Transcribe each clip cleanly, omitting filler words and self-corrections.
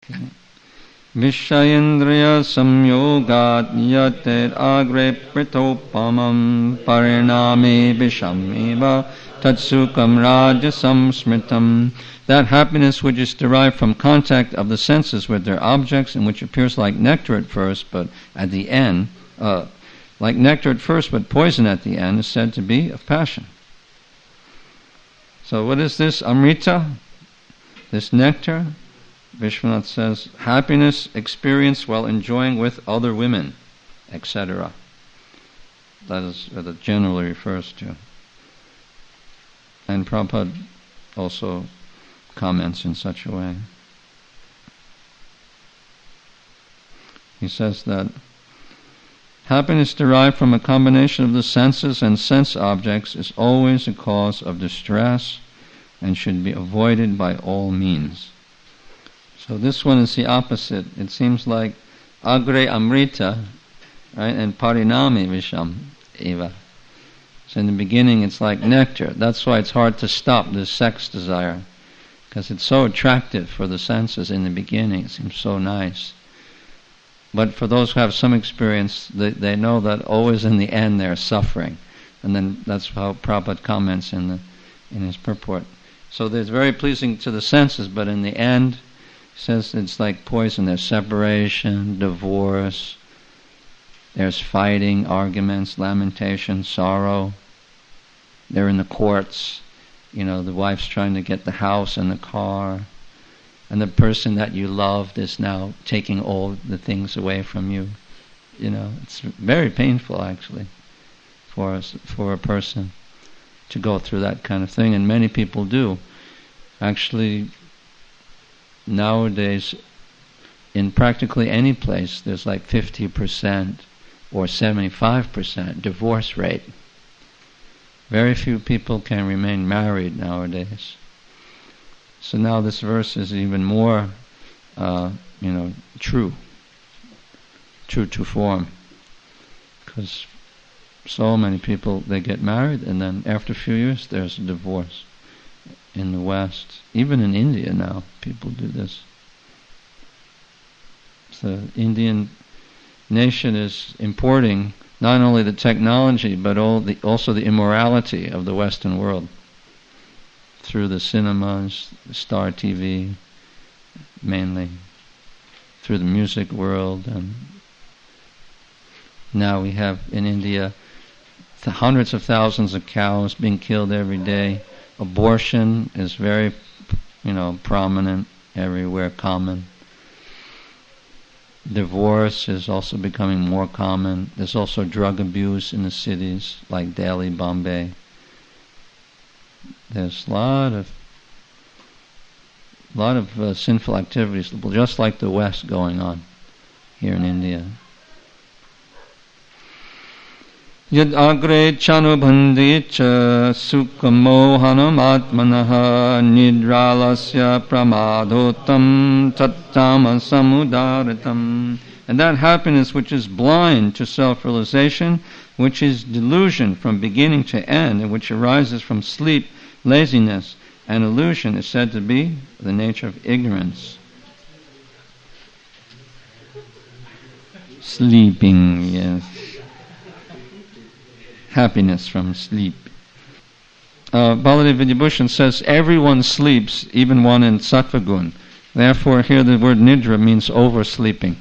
Vishayendriya samyogat yatet agre pritopamam parinami vishameva tatsukam rajasam smritam. That happiness which is derived from contact of the senses with their objects and which appears like nectar at first, but at the end, like nectar at first but poison at the end, is said to be of passion. So what is this Amrita? This nectar? Vishwanath says, happiness experienced while enjoying with other women, etc. That is what it generally refers to. And Prabhupada also comments in such a way. He says that happiness derived from a combination of the senses and sense objects is always a cause of distress and should be avoided by all means. So this one is the opposite. It seems like agre amrita, right, and parinami visham eva. So in the beginning it's like nectar. That's why it's hard to stop this sex desire, because it's so attractive for the senses in the beginning. It seems so nice. But for those who have some experience, they know that always in the end they're suffering. And then that's how Prabhupada comments in his purport. So it's very pleasing to the senses, but in the end, he says it's like poison. There's separation, divorce, there's fighting, arguments, lamentation, sorrow. They're in the courts. The wife's trying to get the house and the car. And the person that you loved is now taking all the things away from you. It's very painful actually for a person to go through that kind of thing, and many people do. Actually, nowadays, in practically any place, there's like 50% or 75% divorce rate. Very few people can remain married nowadays. So now this verse is even more, true to form, because so many people, they get married and then after a few years there's a divorce in the West. Even in India now, people do this. The Indian nation is importing not only the technology but also the immorality of the Western world through the cinemas, the Star TV, mainly through the music world. And now we have in India hundreds of thousands of cows being killed every day. Abortion is very, prominent everywhere, common. Divorce is also becoming more common. There's also drug abuse in the cities like Delhi, Bombay. There's a lot of sinful activities, just like the West, going on here in India. Yad agre chanubhandi cha sukhamohanam atmanaha nidralasya pramadhotam tattamasamudaritam. And that happiness which is blind to self-realization, which is delusion from beginning to end, and which arises from sleep, laziness, and illusion, is said to be the nature of ignorance. Sleeping, yes. Happiness from sleep. Baladev Vidyabhushan says, everyone sleeps, even one in Sattva-gun. Therefore, here the word nidra means oversleeping.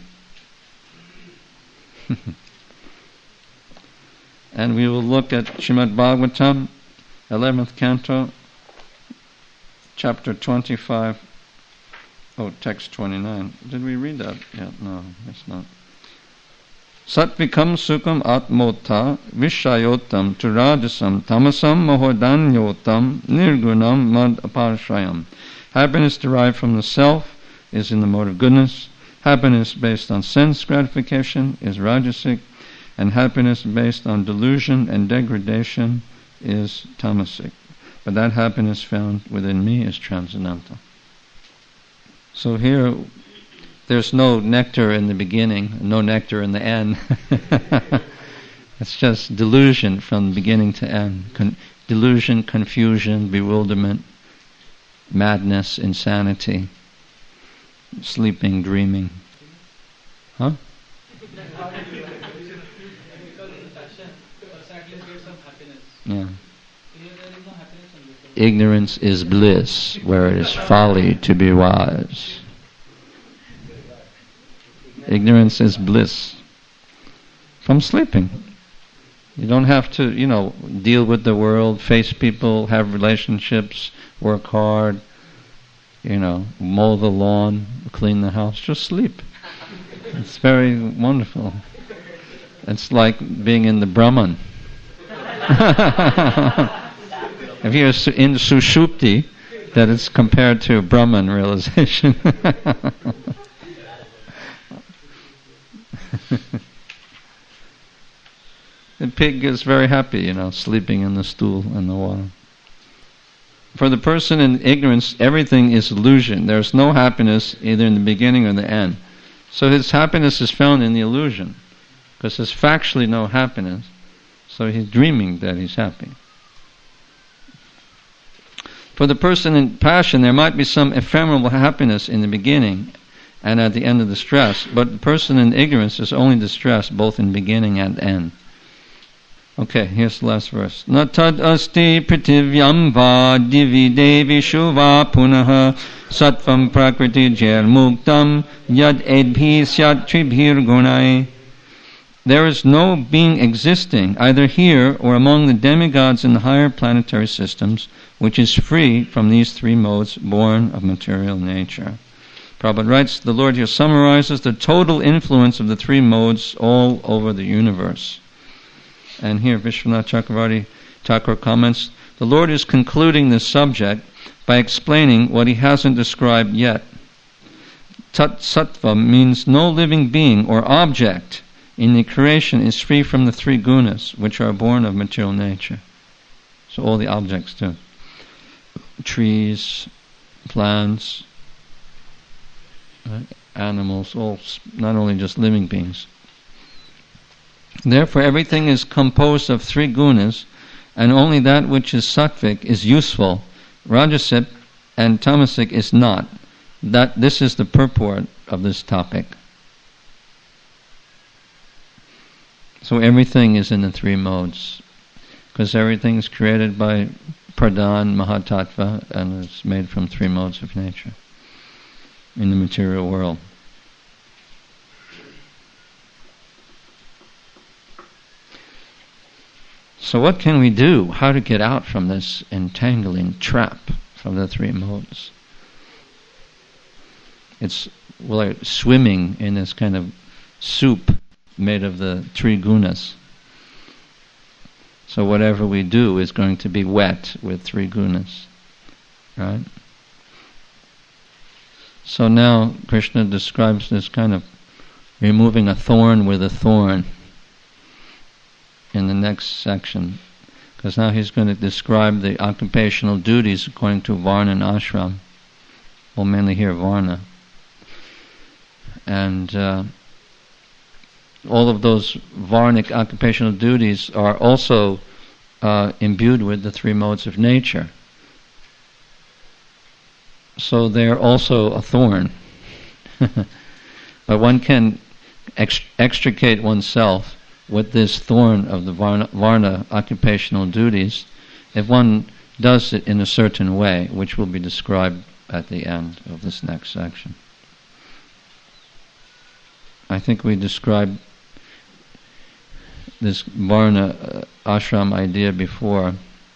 And we will look at Srimad Bhagavatam, 11th canto, chapter 25. Text 29. Did we read that? Yeah, no, it's not. Satvikam sukam atmota vishayotam turajasam tamasam mohodanyotam nirgunam mad aparshayam. Happiness derived from the self is in the mode of goodness. Happiness based on sense gratification is rajasic. And happiness based on delusion and degradation is tamasic. But that happiness found within me is transcendental. So here, there's no nectar in the beginning, no nectar in the end. It's just delusion from beginning to end. Delusion, confusion, bewilderment, madness, insanity. sleeping, dreaming. Huh? Yeah. Ignorance is bliss, where it is folly to be wise. Ignorance is bliss. From sleeping. You don't have to, deal with the world, face people, have relationships, work hard, mow the lawn, clean the house. Just sleep. It's very wonderful. It's like being in the Brahman. If you're in Sushupti, that is compared to Brahman realization. The pig is very happy, sleeping in the stool in the water. For the person in ignorance, everything is illusion. There's no happiness either in the beginning or the end. So his happiness is found in the illusion, because there's factually no happiness. So he's dreaming that he's happy. For the person in passion, there might be some ephemeral happiness in the beginning and at the end of the stress, but the person in ignorance is only distressed both in beginning and end. Okay, here's the last verse. Na tad asti pritivyam va divi devishu va punaha sattvam prakriti jer muktam yad edbhi syat tribhir gunai. There is no being existing, either here or among the demigods in the higher planetary systems, which is free from these three modes born of material nature. Prabhupada writes, the Lord here summarizes the total influence of the three modes all over the universe. And here Vishwanath Chakravarti Thakur comments, the Lord is concluding this subject by explaining what he hasn't described yet. Tat Sattva means no living being or object in the creation is free from the three gunas, which are born of material nature. So all the objects too. Trees, plants, animals, all, not only just living beings. Therefore everything is composed of three gunas, and only that which is sattvic is useful. Rajasic and tamasic is not. This is the purport of this topic. So everything is in the three modes, because everything is created by Pradhan Mahatattva and is made from three modes of nature in the material world. So what can we do? How to get out from this entangling trap from the three modes? It's like swimming in this kind of soup made of the three gunas. So whatever we do is going to be wet with three gunas. Right? So now Krishna describes this kind of removing a thorn with a thorn in the next section, because now he's going to describe the occupational duties according to Varna and Ashram. Well, mainly here Varna. And all of those Varnic occupational duties are also imbued with the three modes of nature. So they're also a thorn. But one can extricate oneself with this thorn of the Varna occupational duties if one does it in a certain way, which will be described at the end of this next section. I think we described this Varna ashram idea before.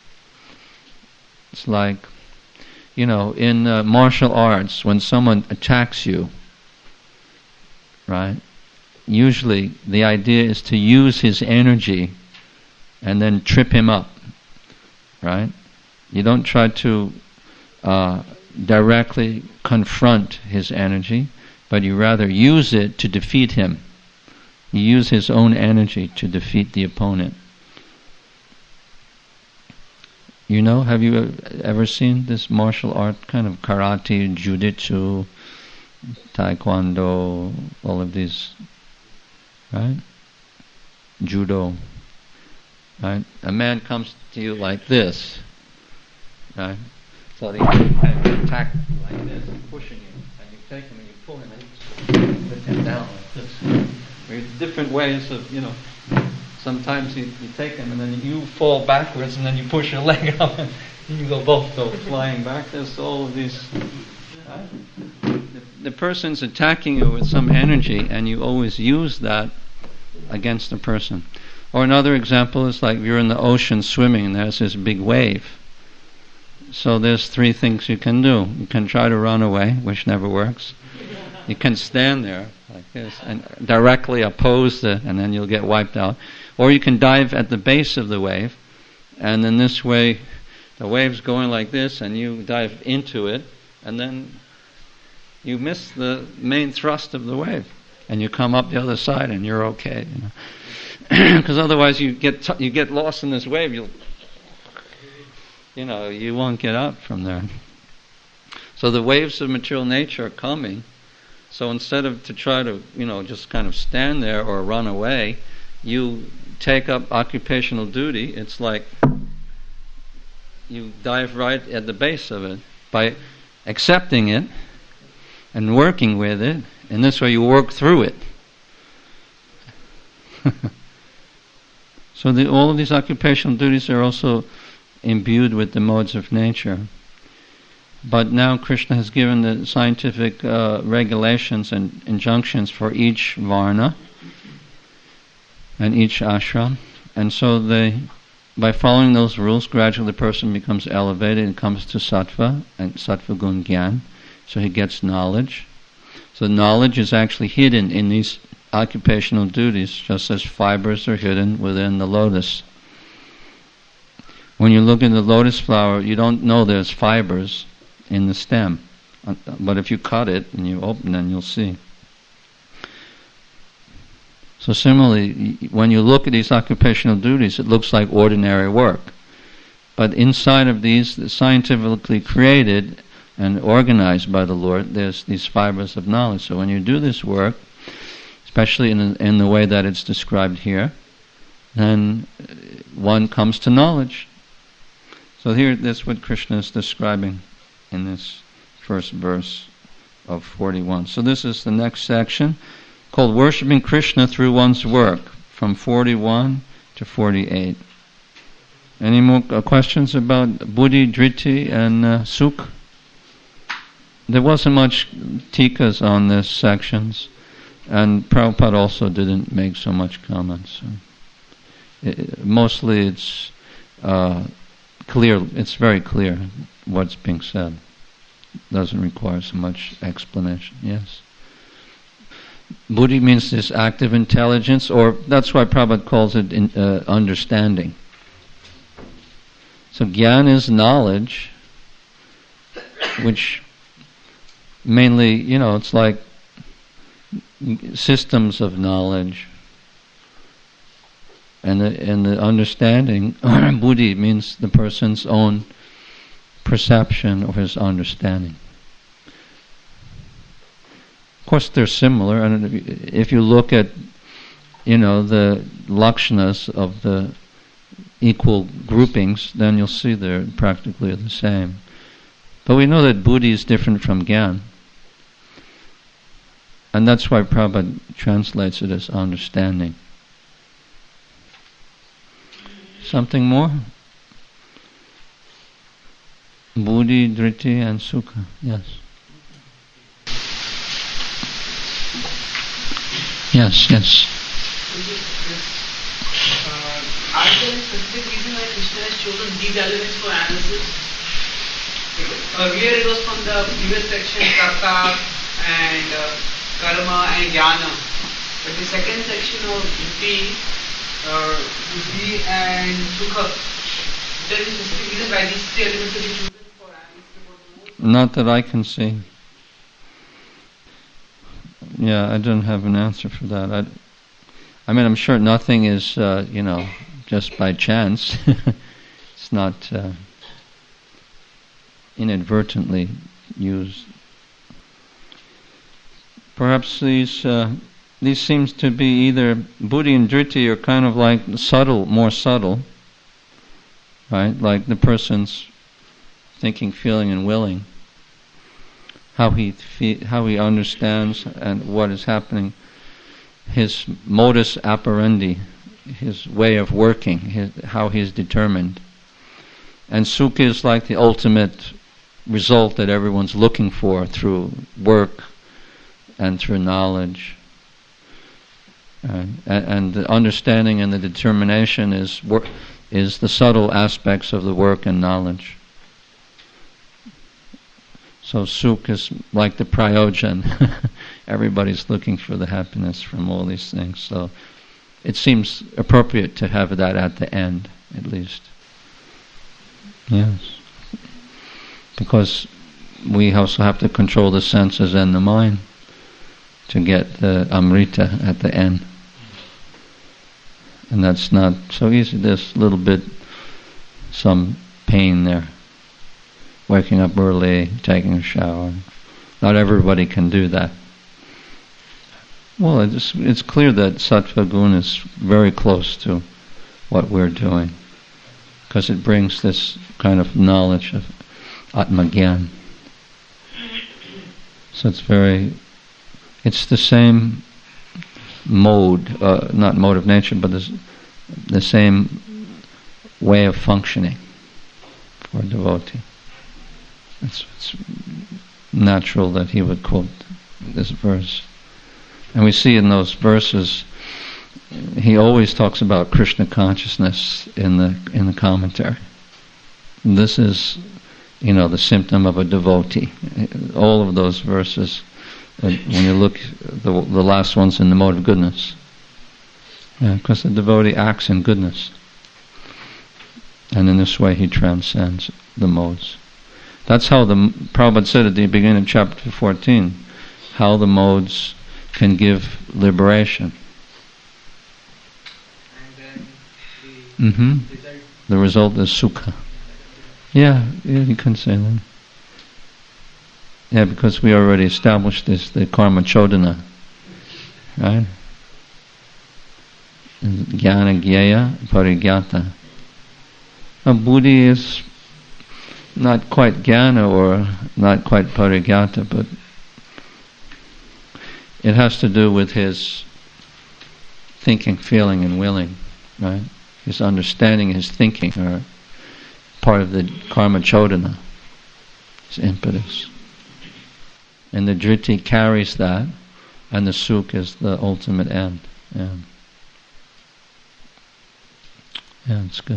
It's like, in martial arts, when someone attacks you, right? Usually the idea is to use his energy and then trip him up, right? You don't try to directly confront his energy, but you rather use it to defeat him. You use his own energy to defeat the opponent. Have you ever seen this martial art kind of karate, jujitsu, taekwondo, all of these, right? Judo, right? A man comes to you like this, right? So they attack like this, pushing you, and you take him and you pull him down like this. There's different ways of, sometimes you take him and then you fall backwards and then you push your leg up and you both go flying back. There's all of these. The person's attacking you with some energy and you always use that against the person. Or another example is like you're in the ocean swimming and there's this big wave. So there's three things you can do. You can try to run away, which never works. You can stand there like this and directly oppose and then you'll get wiped out. Or you can dive at the base of the wave, and in this way the wave's going like this and you dive into it, and then you miss the main thrust of the wave and you come up the other side and you're okay. Because otherwise you get lost in this wave, you won't get out from there. So the waves of material nature are coming. So instead of to try to, just kind of stand there or run away, you take up occupational duty. It's like you dive right at the base of it by accepting it and working with it. And this way you work through it. So all of these occupational duties are also imbued with the modes of nature. But now Krishna has given the scientific regulations and injunctions for each varna and each ashram. And so by following those rules, gradually the person becomes elevated and comes to sattva and sattva gun gyan. So he gets knowledge. So knowledge is actually hidden in these occupational duties, just as fibers are hidden within the lotus. When you look at the lotus flower, you don't know there's fibers in the stem. But if you cut it and you open, then you'll see. So similarly, when you look at these occupational duties, it looks like ordinary work. But inside of these, scientifically created and organized by the Lord, there's these fibers of knowledge. So when you do this work, especially in the way that it's described here, then one comes to knowledge. So here, that's what Krishna is describing in this first verse of 41. So this is the next section, called Worshipping Krishna Through One's Work, from 41 to 48. Any more questions about Buddhi, Driti, and Sukha? There wasn't much tikas on this sections, and Prabhupada also didn't make so much comments. So mostly it's clear. It's very clear what's being said. Doesn't require so much explanation. Yes. Buddhi means this active intelligence, or that's why Prabhupada calls it understanding. So Gyan is knowledge, which mainly, it's like systems of knowledge. And the understanding, Buddhi means the person's own perception or his understanding. Of course, they're similar, and if you look at, the lakshanas of the equal groupings, then you'll see they're practically the same. But we know that Buddhi is different from Gyan. And that's why Prabhupada translates it as understanding. Something more? Buddhi, Driti, and Sukha. Yes. Yes. Are there specific reason why Krishna has chosen these elements for analysis? Earlier it was from the previous section, Karta and Karma and Jnana. But the second section of Buddhi and Sukha, there is a specific reason why these three elements will be chosen for analysis? Not that I can see. Yeah, I don't have an answer for that. I'm sure nothing is, just by chance. It's not inadvertently used. Perhaps these seems to be either Buddhi and Driti are kind of like more subtle, right? Like the person's thinking, feeling, and willing. how he understands and what is happening, his modus operandi, his way of working, how he is determined. And sukha is like the ultimate result that everyone's looking for through work and through knowledge. And the understanding and the determination is the subtle aspects of the work and knowledge. So sukha is like the prayojan. Everybody's looking for the happiness from all these things. So it seems appropriate to have that at the end, at least. Yes. Because we also have to control the senses and the mind to get the amrita at the end. And that's not so easy. There's a little bit, some pain there. Waking up early, taking a shower. Not everybody can do that. Well, it's clear that sattva guna is very close to what we're doing, because it brings this kind of knowledge of atmagyan. So it's the same mode, not mode of nature, but the same way of functioning for a devotee. It's natural that he would quote this verse. And we see in those verses, he always talks about Krishna consciousness in the commentary. And this is, the symptom of a devotee. All of those verses, when you look, the last one's in the mode of goodness. Because the devotee acts in goodness. And in this way he transcends the modes. That's how the Prabhupada said at the beginning of chapter 14, how the modes can give liberation. And then the result is sukha. Yeah, you can say that. Yeah, because we already established this, the karma chodana, right? Jnana gyeya parigyata. Now, buddhi is not quite jnana or not quite parigyata, but it has to do with his thinking, feeling, and willing, right? His understanding, his thinking are part of the karma chodana, his impetus. And the driti carries that, and the sukha is the ultimate end. Yeah, it's good.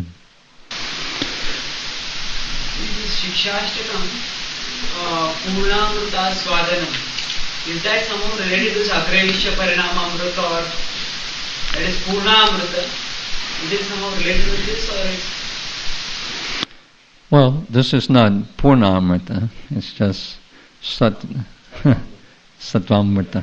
Shikshashtakam, Purnamrita Swadanam. Is that somehow related to Sakrayishya Parinamamrita, or that is Purnamrita? Is it somehow related to this, or is... Well, this is not Purnamrita, it's just Sattvamrita.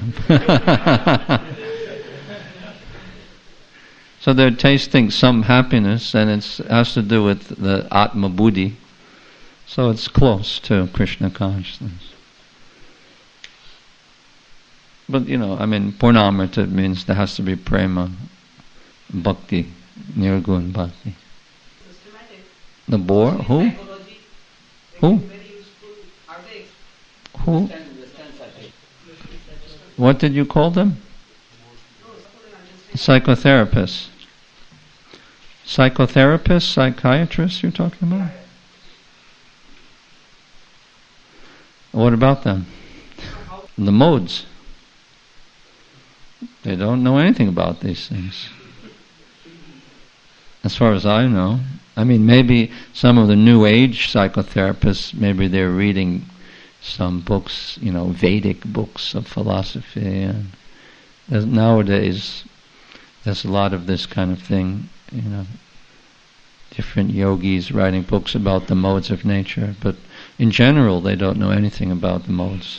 So they're tasting some happiness, and it has to do with the Atma Buddhi. So it's close to Krishna consciousness. But Purnamrita means there has to be prema, bhakti, nirgun bhakti. Systematic. The boar? Who? Psychology. Who? Very useful. Are they? Who? What did you call them? Psychotherapists. Psychotherapists, psychiatrists you're talking about? What about them? The modes. They don't know anything about these things. As far as I know. Maybe some of the New Age psychotherapists, maybe they're reading some books, Vedic books of philosophy. And nowadays, there's a lot of this kind of thing, different yogis writing books about the modes of nature. But in general, they don't know anything about the modes.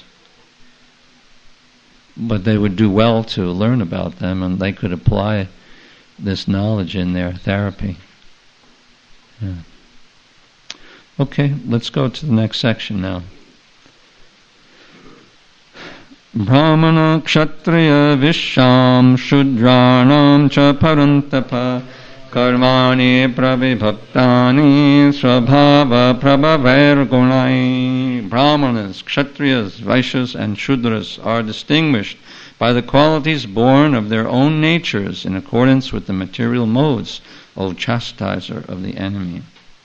But they would do well to learn about them, and they could apply this knowledge in their therapy. Yeah. Okay, let's go to the next section now. Brahmana kshatriya visham shudranam cha parantapa Karmani prabhibhaktani svabhava prabhavair gunai. Brahmanas, Kshatriyas, Vaishyas and Shudras are distinguished by the qualities born of their own natures in accordance with the material modes, O chastiser of the enemy.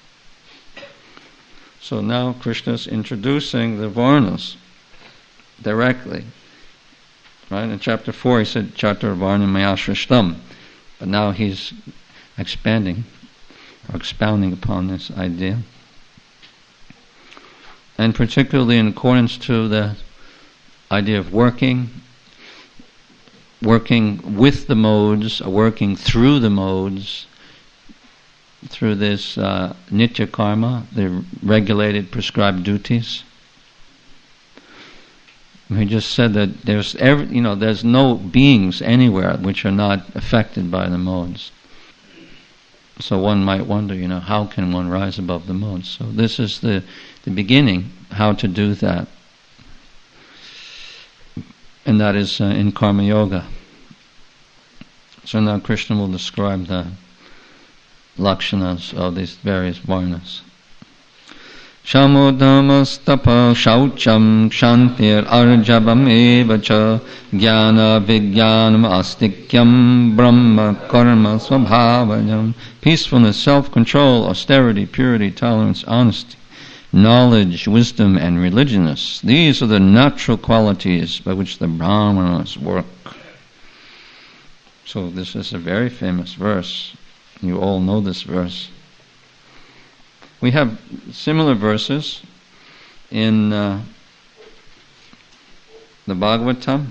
So now Krishna is introducing the Varnas directly. Right? In chapter 4 he said, Chatur Varna Maya Shrishtam. But now he's expanding or expounding upon this idea. And particularly in accordance to the idea of working with the modes, working through the modes, through this nitya karma, the regulated, prescribed duties. We just said that there's no beings anywhere which are not affected by the modes. So one might wonder, how can one rise above the modes? So this is the beginning, how to do that. And that is in Karma Yoga. So now Krishna will describe the lakshanas of these various varnas. Shamodamastapa shaucham kshantir arjavam evacha jnana vijnanam astikyam brahma karma svabhavajam. Peacefulness, self-control, austerity, purity, tolerance, honesty, knowledge, wisdom, and religiousness. These are the natural qualities by which the Brahmanas work. So this is a very famous verse. You all know this verse. We have similar verses in the Bhagavatam.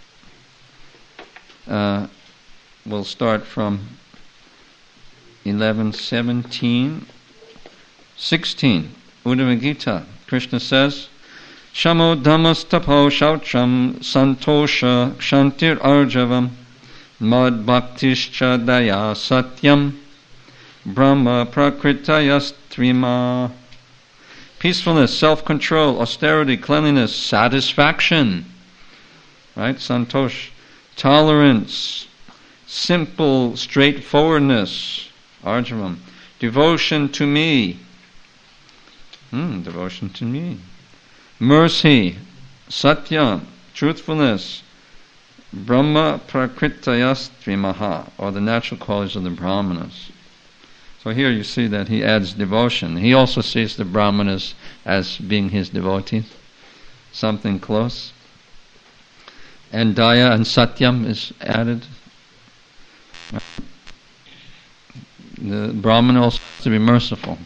We'll start from 11, 17, 16. Uddhava Gita. Krishna says, Shamo dhammas tapo shaucham santosha kshantir arjavam mad bhaktischa daya satyam Brahma prakritayastvima. Peacefulness, self-control, austerity, cleanliness, satisfaction. Right? Santosh. Tolerance, simple straightforwardness. Arjavam. Devotion to me. Devotion to me. Mercy. Satyam. Truthfulness. Brahma prakritayastvimaha, or the natural qualities of the Brahmanas. So here you see that he adds devotion. He also sees the Brahmanas as being his devotees, something close. And Daya and Satyam is added. The Brahman also has to be merciful.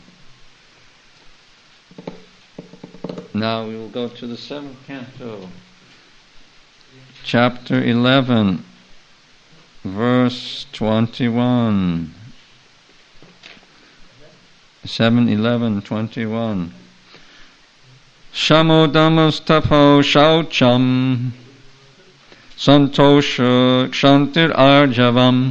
Now we will go to the 7th canto. Chapter 11, verse 21. 7:11:21. Shamodammas tapo shaucham santosha kshantir arjavam.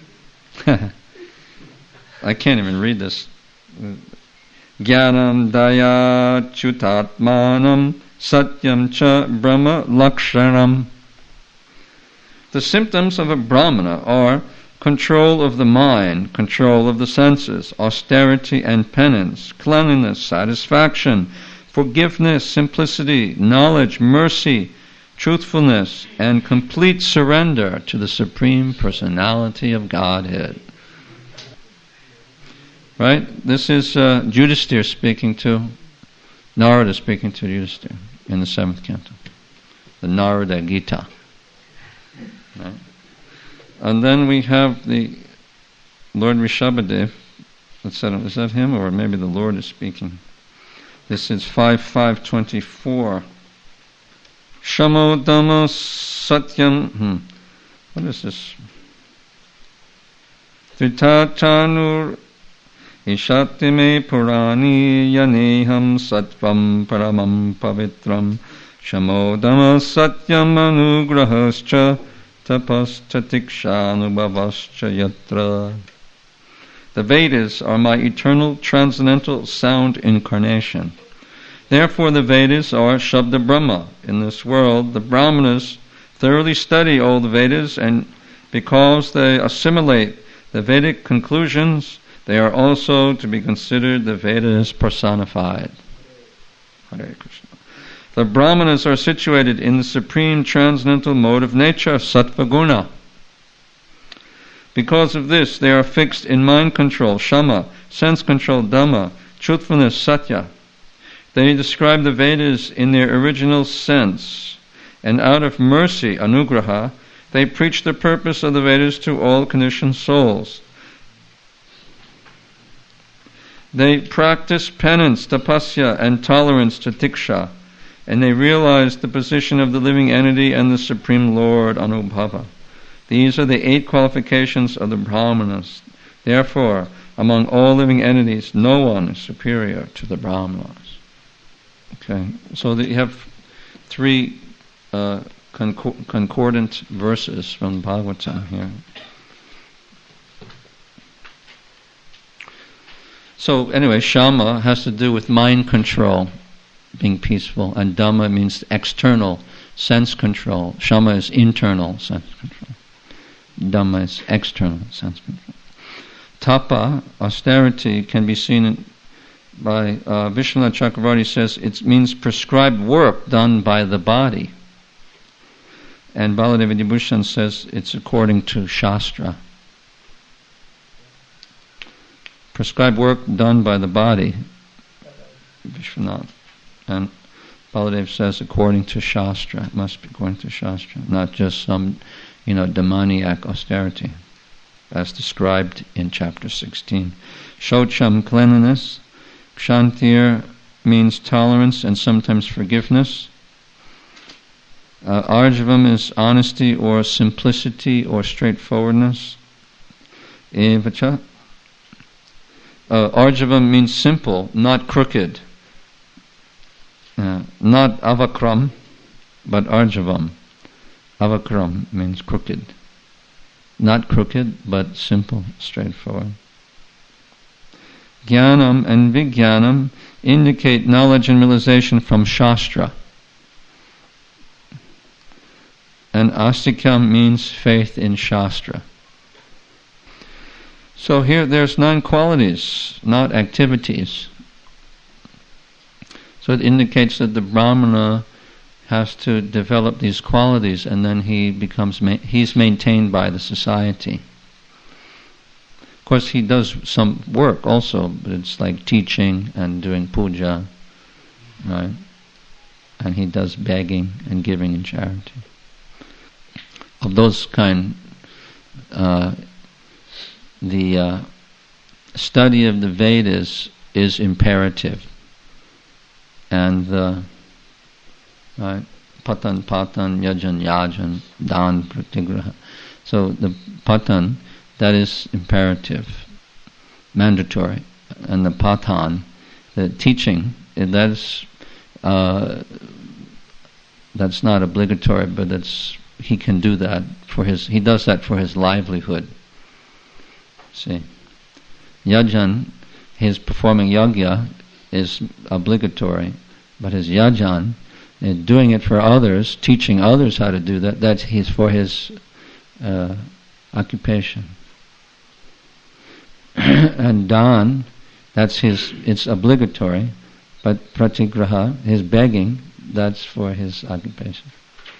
I can't even read this. Jnanam daya chutatmanam satyam cha brahma lakshanam. The symptoms of a Brahmana are control of the mind, control of the senses, austerity and penance, cleanliness, satisfaction, forgiveness, simplicity, knowledge, mercy, truthfulness, and complete surrender to the Supreme Personality of Godhead. Right? This is Yudhisthira speaking to, Narada speaking to Yudhisthira in the 7th canto. The Narada Gita. Right? And then we have the Lord Rishabhadev. Is that him, or maybe the Lord is speaking? This is 5:5:24. Shamo dhamma satyam. What is this? Tritathanur ishati me purani yaneham sattvam paramam pavitram. Shamo dhamma satyam anugrahascha tapastatikṣanubhavascha yatra. The Vedas are my eternal transcendental sound incarnation. Therefore the Vedas are Shabda Brahma. In this world, the Brahmanas thoroughly study all the Vedas, and because they assimilate the Vedic conclusions, they are also to be considered the Vedas personified. Hare Krishna. The Brahmanas are situated in the supreme transcendental mode of nature, Sattva Guna. Because of this, they are fixed in mind control, Shama, sense control, Dhamma, truthfulness, Satya. They describe the Vedas in their original sense, and out of mercy, Anugraha, they preach the purpose of the Vedas to all conditioned souls. They practice penance, tapasya, and tolerance, titiksha, and they realize the position of the living entity and the Supreme Lord, Anubhava. These are the 8 qualifications of the Brahmanas. Therefore, among all living entities, no one is superior to the Brahmanas. Okay, so you have 3 concordant verses from Bhagavata here. So anyway, Shama has to do with mind control, being peaceful, and Dhamma means external sense control. Shama is internal sense control. Dhamma is external sense control. Tapa, austerity, can be seen by Vishwanath Chakravarti says it means prescribed work done by the body. And Baladeva Vibhushan says it's according to Shastra. Prescribed work done by the body, Vishwanath. And Baladev says according to Shastra. It must be according to Shastra, not just some, demoniac austerity, as described in chapter 16. Shocham, cleanliness. Kshantir means tolerance and sometimes forgiveness. Arjavam is honesty or simplicity or straightforwardness. Evacha. Arjavam means simple, not crooked. Not avakram, but arjavam. Avakram means crooked. Not crooked, but simple, straightforward. Jnanam and Vijnanam indicate knowledge and realization from Shastra. And Astikam means faith in Shastra. So here there's 9 qualities, not activities. So it indicates that the Brahmana has to develop these qualities, and then he's maintained by the society. Of course, he does some work also, but it's like teaching and doing puja, right? And he does begging and giving in charity. Of those kind, the study of the Vedas is imperative. And right, patan, yajan, dan, pratigraha. So the patan, that is imperative, mandatory, and the patan, the teaching, that's not obligatory, but he can do that he does that for his livelihood. See, yajan, his performing yajna is obligatory, but his yajan, doing it for others, teaching others how to do that, that's for his occupation. And dan, it's obligatory, but pratigraha, his begging, that's for his occupation.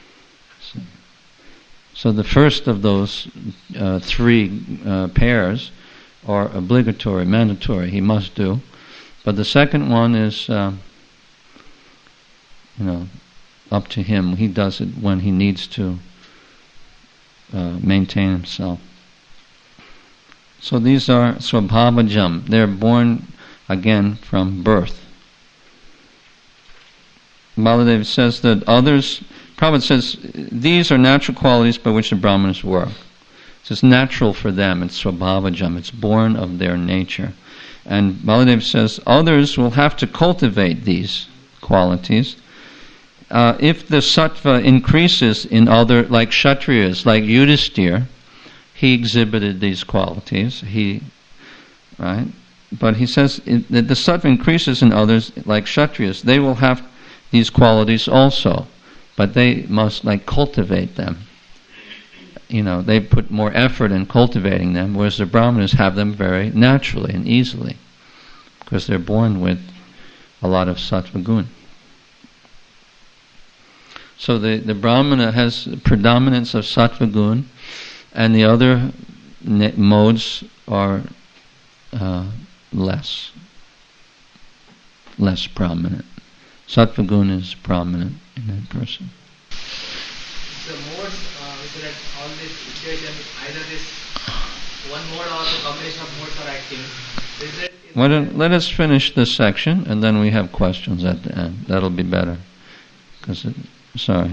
So the first of those 3 pairs are obligatory, mandatory, he must do. But the second one is, up to him. He does it when he needs to maintain himself. So these are swabhavajam. They're born again from birth. Baladev says that others, Prabhupada says, these are natural qualities by which the Brahmanas work. It's natural for them. It's swabhavajam. It's born of their nature. And Baladev says others will have to cultivate these qualities. If the sattva increases in other, like Kshatriyas, like Yudhisthira, he exhibited these qualities. Right? But he says that the sattva increases in others, like Kshatriyas, they will have these qualities also, but they must cultivate them. they put more effort in cultivating them, whereas the Brahmanas have them very naturally and easily, because they're born with a lot of sattva gun. So the Brahmana has predominance of sattva gun, and the other modes are less prominent. Sattva gun is prominent in that person. The modes, so that all this situation, either this one mode or the combination of modes are acting. Let us finish this section, and then we have questions at the end. That'll be better. Sorry.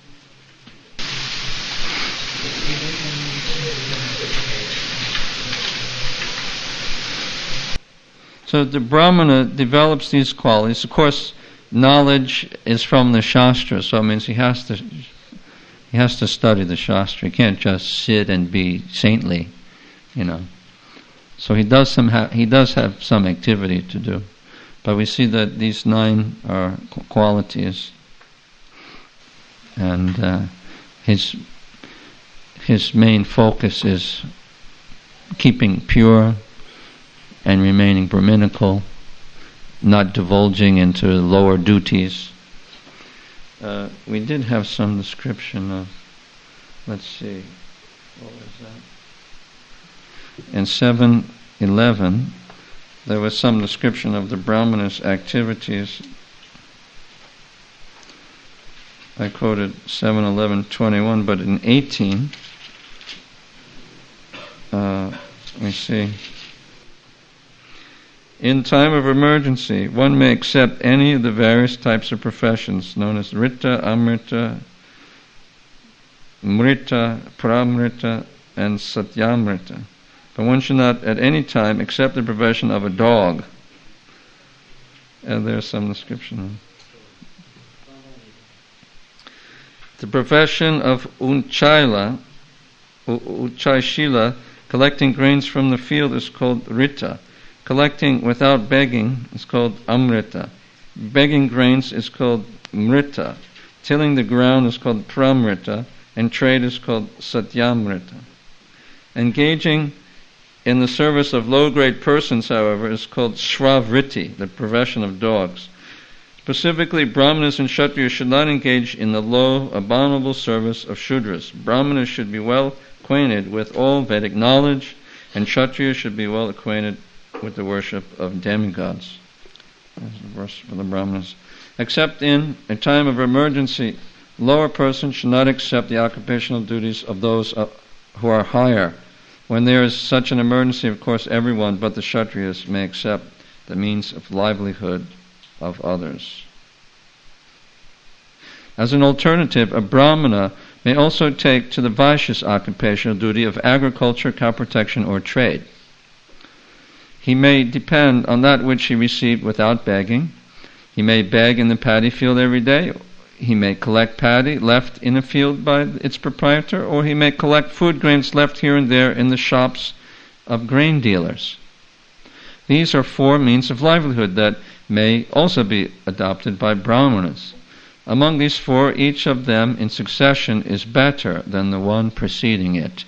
So the Brahmana develops these qualities. Of course, knowledge is from the Shastra, so it means he has to study the Shastra. He can't just sit and be saintly, So he does have some activity to do, but we see that these 9 are qualities, and his main focus is keeping pure and remaining Brahminical, not divulging into lower duties. We did have some description of, let's see, what was that? In 7:11, there was some description of the Brahmana's activities. I quoted 7:11:21, but in 18, we see, in time of emergency, one may accept any of the various types of professions known as Rita, Amrita, Mrita, Pramrita, and Satyamrita. But one should not at any time accept the profession of a dog. And there's some description. The profession of Unchaila, collecting grains from the field, is called Rita. Collecting without begging is called Amrita. Begging grains is called Mrita. Tilling the ground is called Pramrita. And trade is called Satyamrita. Engaging in the service of low-grade persons, however, is called Shravriti, the profession of dogs. Specifically, Brahmanas and Kshatriyas should not engage in the low, abominable service of Shudras. Brahmanas should be well acquainted with all Vedic knowledge, and Kshatriyas should be well acquainted with the worship of demigods. That's the verse for the Brahmanas. Except in a time of emergency, lower persons should not accept the occupational duties of those who are higher. When there is such an emergency, of course, everyone but the Kshatriyas may accept the means of livelihood of others. As an alternative, a Brahmana may also take to the Vaishya's occupational duty of agriculture, cow protection, or trade. He may depend on that which he received without begging. He may beg in the paddy field every day. He may collect paddy left in a field by its proprietor, or he may collect food grains left here and there in the shops of grain dealers. These are 4 means of livelihood that may also be adopted by Brahmanas. Among these 4, each of them in succession is better than the one preceding it.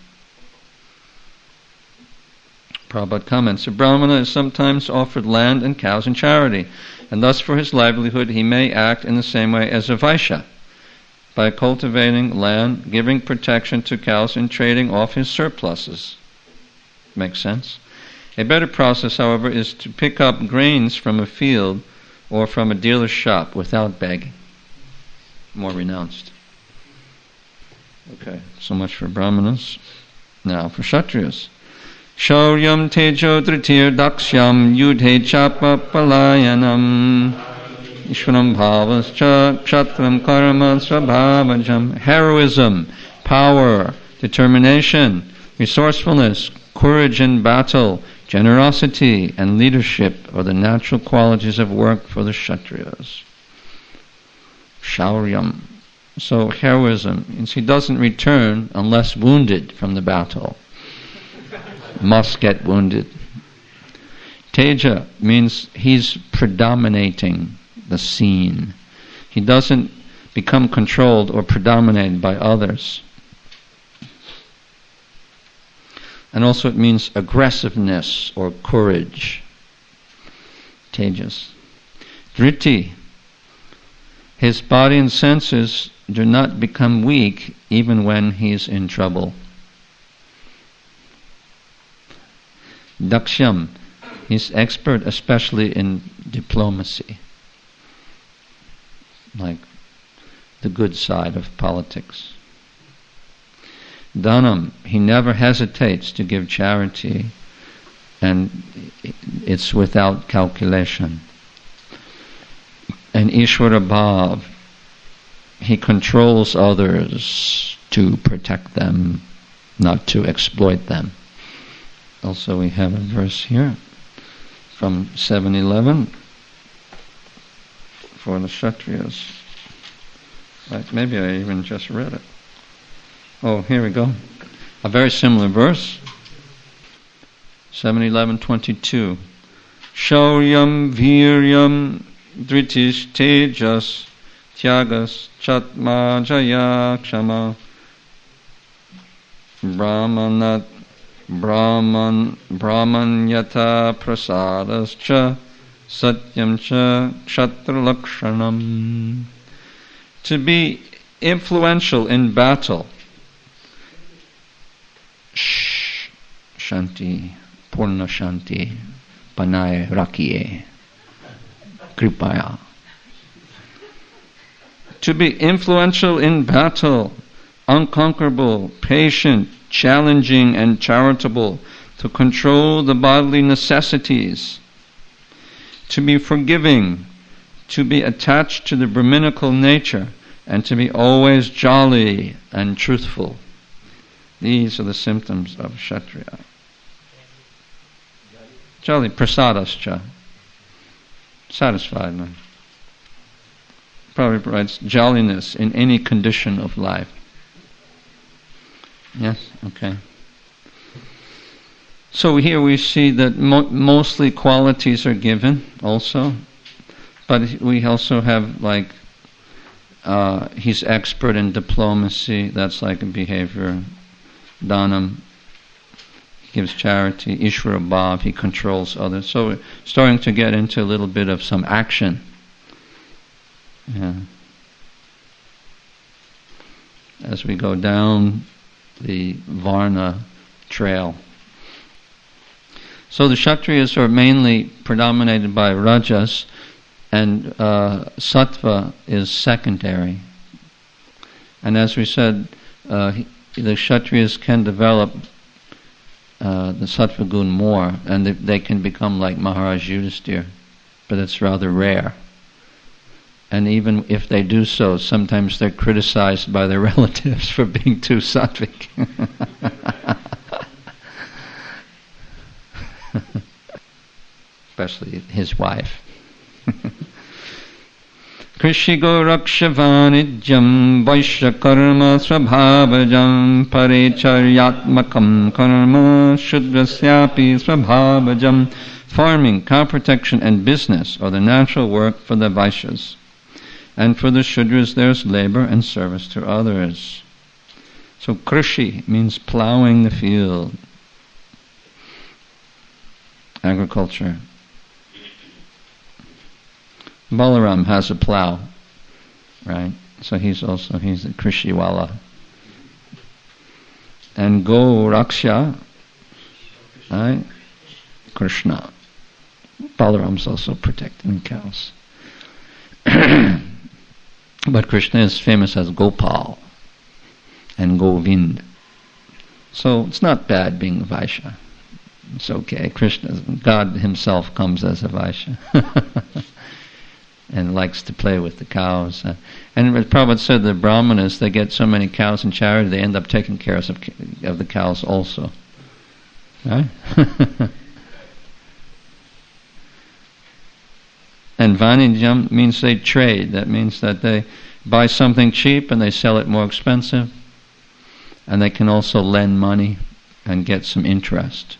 Prabhupada comments, a Brahmana is sometimes offered land and cows in charity, and thus for his livelihood he may act in the same way as a Vaishya, by cultivating land, giving protection to cows, and trading off his surpluses. Makes sense? A better process, however, is to pick up grains from a field or from a dealer's shop without begging. More renounced. Okay, so much for Brahmanas. Now for Kshatriyas. Shauryam tejo dritir dakshyam yudhe chapa palayanam ishvaram bhavascha kshatram karma svabhavajam. Heroism, power, determination, resourcefulness, courage in battle, generosity, and leadership are the natural qualities of work for the Kshatriyas. Shauryam. So heroism means he doesn't return unless wounded from the battle. Must get wounded. Teja means he's predominating the scene. He doesn't become controlled or predominated by others. And also it means aggressiveness or courage. Tejas. Driti. His body and senses do not become weak even when he is in trouble. Daksham. He's expert especially in diplomacy, like the good side of politics. Dhanam, he never hesitates to give charity, and it's without calculation. And Ishvara Bhav, he controls others to protect them, not to exploit them. Also we have a verse here from 7:11 for the Kshatriyas. Right, maybe I even just read it. Oh, here we go. A very similar verse. 7:11:22. Shauryam viryam dritish tejas tyagas chatma jaya kshama Brahman yata prasadascha satyam cha kshatralakshanam. To be influential in battle. Shanti, Purna Shanti, Panay Rakhiye, Kripaya. To be influential in battle, unconquerable, patient, challenging and charitable, to control the bodily necessities, to be forgiving, to be attached to the Brahminical nature, and to be always jolly and truthful. These are the symptoms of Kshatriya. Jolly, prasadascha, satisfied man. Probably writes jolliness in any condition of life. Yes? Okay. So here we see that mostly qualities are given also, but we also have like he's expert in diplomacy, that's like a behavior. Dhanam, he gives charity. Ishvara Bhav, he controls others. So we're starting to get into a little bit of some action. Yeah. As we go down the Varna trail. So the Kshatriyas are mainly predominated by Rajas, and Sattva is secondary. And as we said, the Kshatriyas can develop the Sattva gun more, and they can become like Maharaj Yudhisthira, but it's rather rare. And even if they do so, sometimes they're criticized by their relatives for being too sattvic. Especially his wife. Krishigo rakshavanijam vaishya karma svabhavajam parecharyatmakam karma shudrasyapi svabhavajam. Farming, cow protection and business are the natural work for the Vaishyas. And for the Shudras there's labor and service to others. So Krishi means plowing the field. Agriculture. Balaram has a plow, right? So he's a Krishiwala. And Go Raksha, right? Krishna. Balaram's also protecting cows. But Krishna is famous as Gopal and Govind. So it's not bad being a Vaishya. It's okay. God himself comes as a Vaishya. And likes to play with the cows. And Prabhupada said the Brahmanas, they get so many cows in charity, they end up taking care of the cows also. Right? And Vanijam means they trade. That means that they buy something cheap and they sell it more expensive. And they can also lend money and get some interest.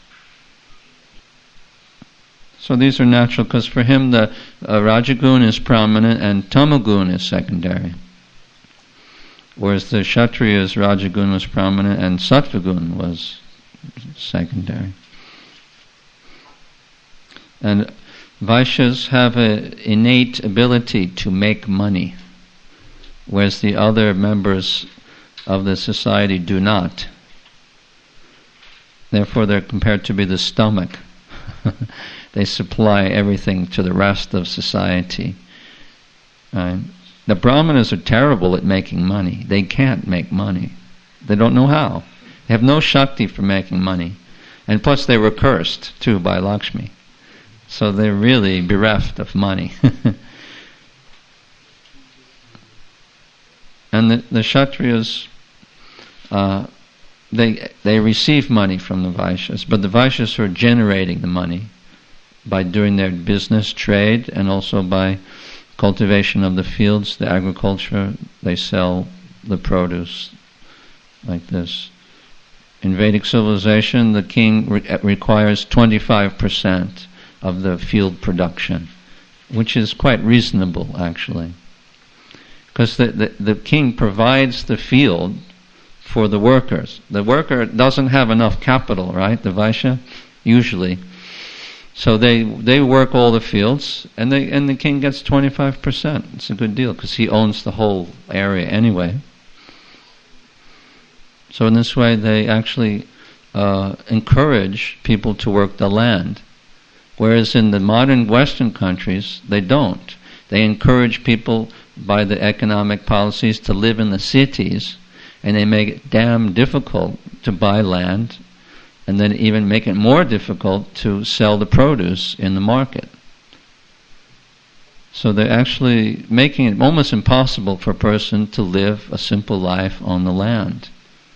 So these are natural, because for him the Rajagun is prominent and Tamagun is secondary. Whereas the Kshatriya's Rajagun was prominent and Sattvagun was secondary. And Vaishyas have an innate ability to make money, whereas the other members of the society do not. Therefore, they're compared to be the stomach. They supply everything to the rest of society. The Brahmanas are terrible at making money. They can't make money. They don't know how. They have no Shakti for making money. And plus they were cursed, too, by Lakshmi. So they're really bereft of money. And the Kshatriyas, they receive money from the Vaishyas, but the Vaishyas are generating the money by doing their business, trade, and also by cultivation of the fields, the agriculture. They sell the produce like this. In Vedic civilization, the king requires 25% of the field production, which is quite reasonable, actually. Because the king provides the field for the workers. The worker doesn't have enough capital, right, the Vaishya, usually. So they work all the fields, and the king gets 25%. It's a good deal, because he owns the whole area anyway. So in this way, they actually encourage people to work the land. Whereas in the modern Western countries, they don't. They encourage people by the economic policies to live in the cities, and they make it damn difficult to buy land, and then even make it more difficult to sell the produce in the market. So they're actually making it almost impossible for a person to live a simple life on the land.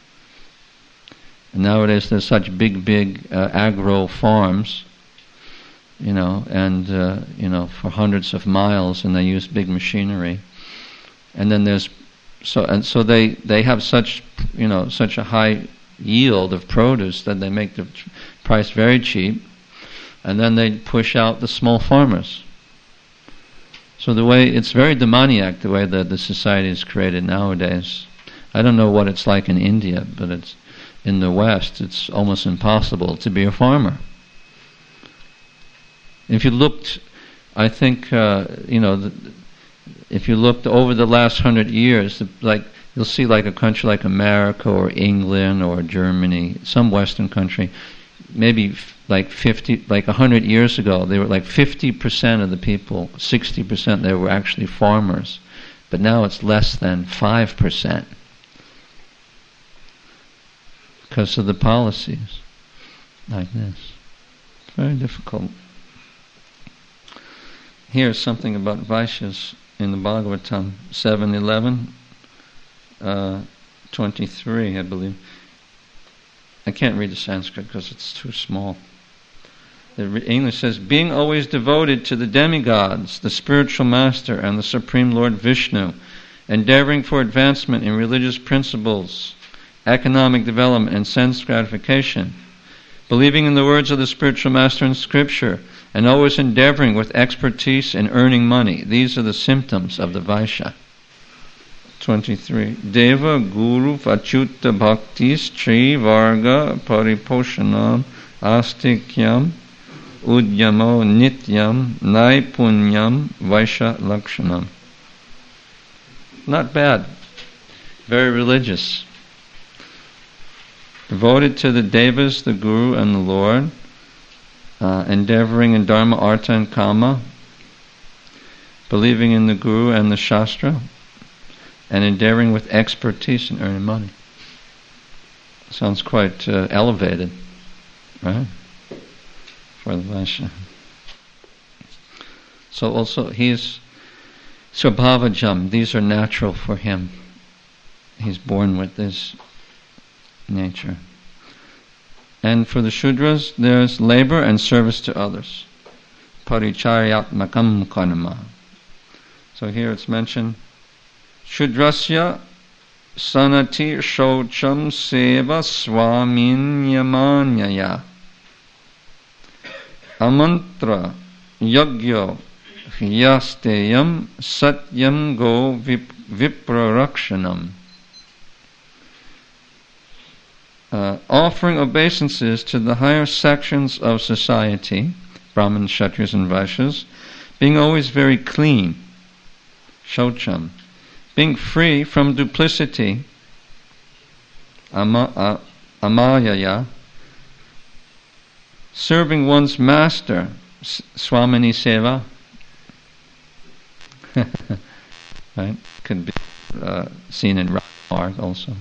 And nowadays there's such big agro farms, and for hundreds of miles, and they use big machinery. And then so they have such a high yield of produce that they make the price very cheap, and then they push out the small farmers. So it's very demoniac the way that the society is created nowadays. I don't know what it's like in India, but it's in the West, it's almost impossible to be a farmer. If you looked, I think, if you looked over the last 100 years, you'll see like a country like America or England or Germany, some Western country, maybe like 100 years ago, they were like 50% of the people, 60%, they were actually farmers. But now it's less than 5%. Because of the policies like this. It's very difficult. Here's something about Vaishyas in the Bhagavatam 7:11, 23, I believe. I can't read the Sanskrit because it's too small. The English says, being always devoted to the demigods, the spiritual master, and the Supreme Lord Vishnu, endeavoring for advancement in religious principles, economic development, and sense gratification, believing in the words of the spiritual master in scripture, and always endeavoring with expertise in earning money. These are the symptoms of the Vaishya. 23. Deva Guru Vachutta Bhaktis Tri Varga Pariposhanam Astikyam Udyamo Nityam Naipunyam Vaishya Lakshanam. Not bad. Very religious. Devoted to the Devas, the Guru, and the Lord, endeavoring in Dharma, Artha, and Kama, believing in the Guru and the Shastra, and endeavoring with expertise in earning money. Sounds quite elevated, right? For the Vaishya. So also he's Swabhavajam. These are natural for him. He's born with this nature. And for the Shudras, there's labor and service to others. Paricharyatmakam karma. So here it's mentioned, Shudrasya sanati shocham seva swaminyamanyaya amantra yagyo hyasteyam satyam go viprarakshanam. offering obeisances to the higher sections of society, Brahmins, Kshatriyas, and Vaishyas, being always very clean, shaucham, being free from duplicity, amayaya, serving one's master, swamini seva, right? Could be seen in art also.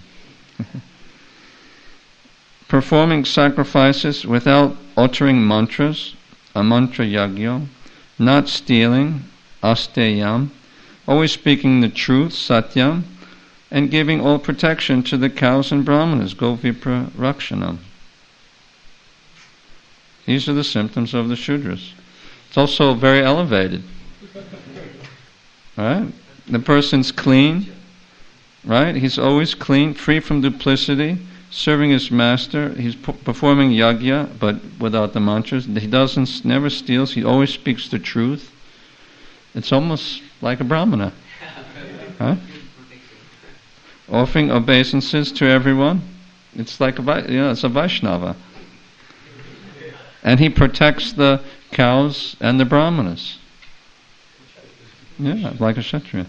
Performing sacrifices without uttering mantras, amantra yagyo, not stealing, asteyam, always speaking the truth, satyam, and giving all protection to the cows and brahmanas, govipra rakshanam. These are the symptoms of the Shudras. It's also very elevated. Right? The person's clean, right? He's always clean, free from duplicity, serving his master. He's performing yagya, but without the mantras. He never steals. He always speaks the truth. It's almost like a brahmana. Huh? Offering obeisances to everyone. It's like it's a Vaishnava. And he protects the cows and the brahmanas. Yeah, like a Kshatriya.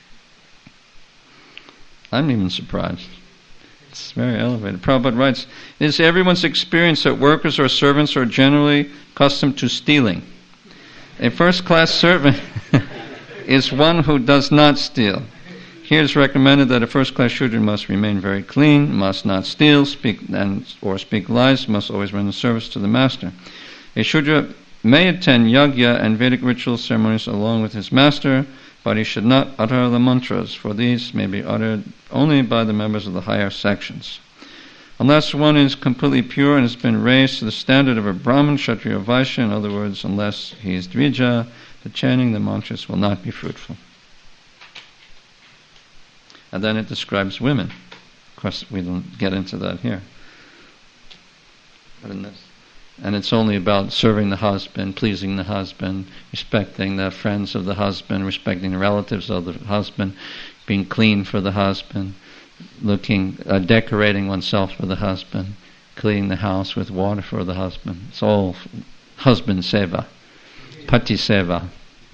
I'm even surprised. It's very elevated. Prabhupada writes, it is everyone's experience that workers or servants are generally accustomed to stealing. A first-class servant is one who does not steal. Here it is recommended that a first-class Shudra must remain very clean, must not steal, speak lies, must always render service to the master. A Shudra may attend yagya and Vedic ritual ceremonies along with his master, but he should not utter the mantras, for these may be uttered only by the members of the higher sections. Unless one is completely pure and has been raised to the standard of a Brahmin, Kshatriya, or Vaishya, in other words, unless he is Dvija, the chanting the mantras will not be fruitful. And then it describes women. Of course, we don't get into that here. But in this. And it's only about serving the husband, pleasing the husband, respecting the friends of the husband, respecting the relatives of the husband, being clean for the husband, decorating oneself for the husband, cleaning the house with water for the husband. It's all husband seva, pati seva.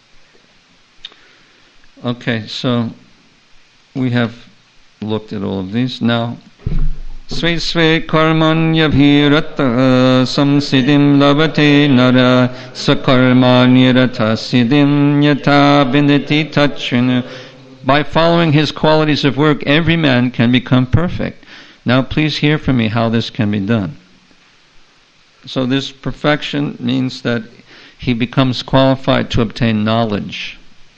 Okay, so we have looked at all of these. Now, Sve sve karmanya bhirata samsiddhim labate nara sakarmanyarata siddhim yata bindati tachina. By following his qualities of work, every man can become perfect. Now please hear from me how this can be done. So this perfection means that he becomes qualified to obtain knowledge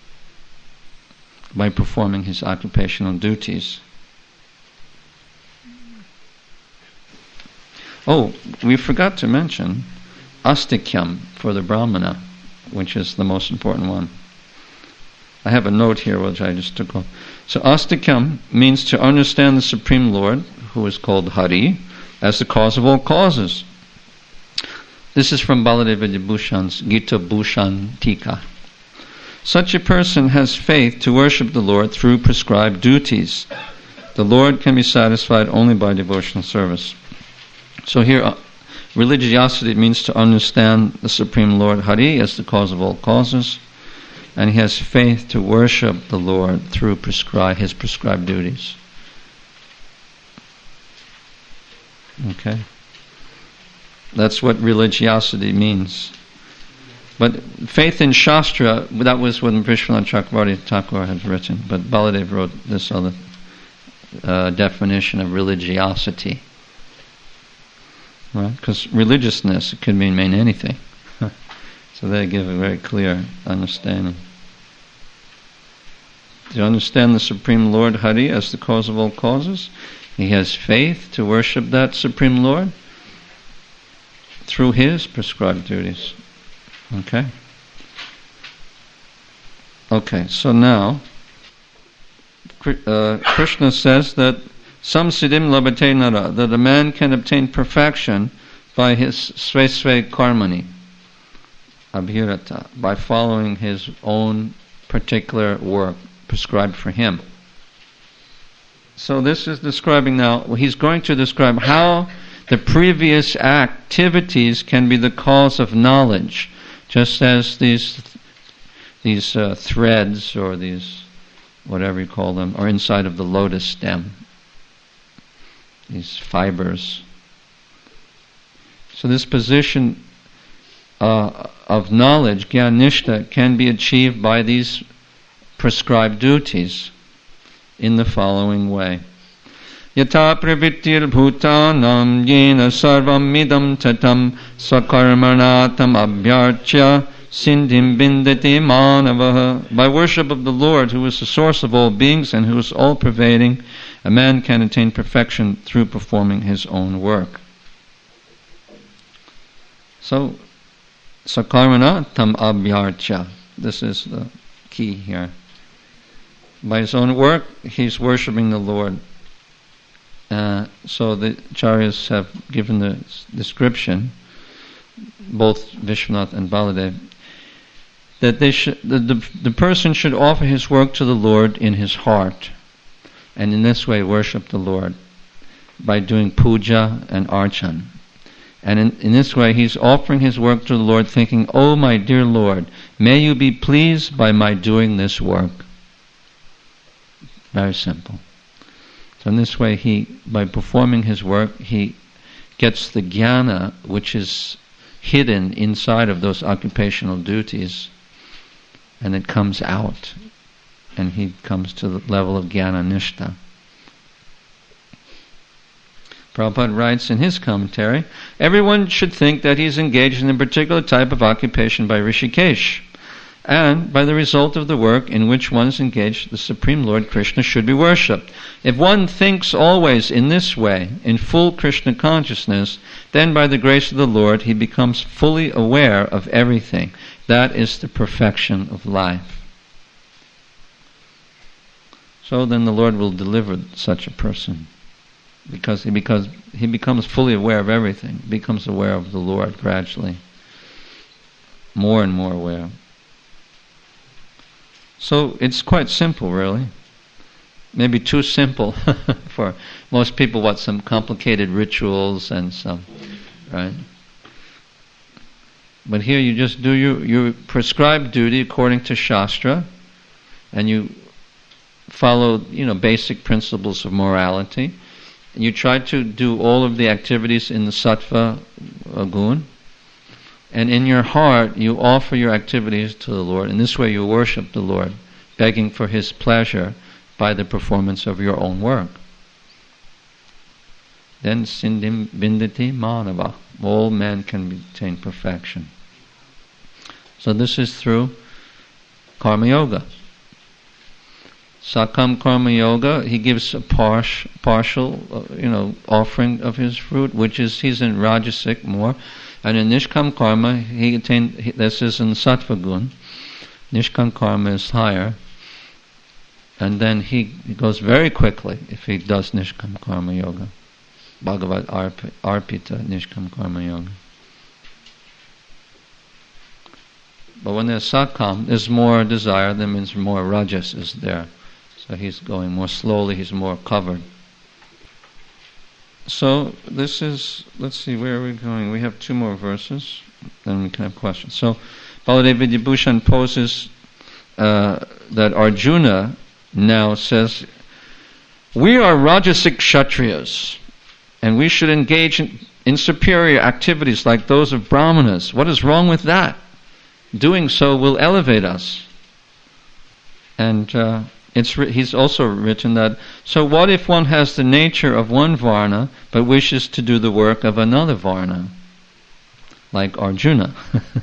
by performing his occupational duties. Oh, we forgot to mention astikyam for the Brahmana, which is the most important one. I have a note here which I just took off. So astikyam means to understand the Supreme Lord, who is called Hari, as the cause of all causes. This is from Baladeva Bhushan's Gita Bhushan Tika. Such a person has faith to worship the Lord through prescribed duties. The Lord can be satisfied only by devotional service. So here, religiosity means to understand the Supreme Lord Hari as the cause of all causes, and he has faith to worship the Lord through his prescribed duties. Okay? That's what religiosity means. But faith in Shastra, that was what Vishwanath Chakravarti Thakur had written, but Baladev wrote this other definition of religiosity. Right? Because religiousness could mean anything. So they give a very clear understanding. To understand the Supreme Lord Hari as the cause of all causes, he has faith to worship that Supreme Lord through his prescribed duties. Okay? Okay, so now Krishna says that samsiddhim labate nara, that a man can obtain perfection by his sve sve karmani, abhirata, by following his own particular work prescribed for him. So this is describing now, he's going to describe how the previous activities can be the cause of knowledge, just as these threads or these, whatever you call them, are inside of the lotus stem. These fibers. So this position of knowledge, Gyan-nishta, can be achieved by these prescribed duties in the following way. Yata pravittir bhutanam yena sarvam midam tatam sakarmanatam abhyarchya sindhim bindati manavaha. By worship of the Lord, who is the source of all beings and who is all-pervading, a man can attain perfection through performing his own work. So, sakarmanatam abhyarchya. This is the key here. By his own work, he's worshipping the Lord. So the acharyas have given the description, both Vishwanath and Baladev, that the person should offer his work to the Lord in his heart, and in this way worship the Lord by doing puja and archan. And in this way he's offering his work to the Lord, thinking, "Oh my dear Lord, may you be pleased by my doing this work." Very simple. So in this way, by performing his work, he gets the jnana which is hidden inside of those occupational duties, and it comes out, and he comes to the level of jnana-nishta. Prabhupada writes in his commentary, everyone should think that he is engaged in a particular type of occupation by Rishikesh, and by the result of the work in which one is engaged, the Supreme Lord Krishna should be worshipped. If one thinks always in this way, in full Krishna consciousness, then by the grace of the Lord he becomes fully aware of everything. That is the perfection of life. So then the Lord will deliver such a person, because he becomes fully aware of everything, becomes aware of the Lord gradually, more and more aware. So it's quite simple, really. Maybe too simple for most people. Some complicated rituals and some, right? But here you just do your prescribed duty according to Shastra, and you follow, basic principles of morality. And you try to do all of the activities in the sattva gun. And in your heart, you offer your activities to the Lord. In this way, you worship the Lord, begging for His pleasure by the performance of your own work. Then sindhim bindati manava. All men can attain perfection. So this is through karma yoga. Sakam karma yoga, he gives a partial, offering of his fruit, which is he's in rajasic more. And in Nishkam Karma, this is in Sattva Gun. Nishkam Karma is higher. And then he goes very quickly if he does Nishkam Karma Yoga. Bhagavad Arpita Nishkam Karma Yoga. But when there's Sakam, there's more desire, that means more Rajas is there. So he's going more slowly, he's more covered. So this is, let's see, where are we going? We have 2 more verses, then we can have questions. So Baladeva Vidyabhushan poses that Arjuna now says, we are Rajasic Kshatriyas, and we should engage in superior activities like those of Brahmanas. What is wrong with that? Doing so will elevate us. And he's also written that, so what if one has the nature of one Varna but wishes to do the work of another Varna? Like Arjuna.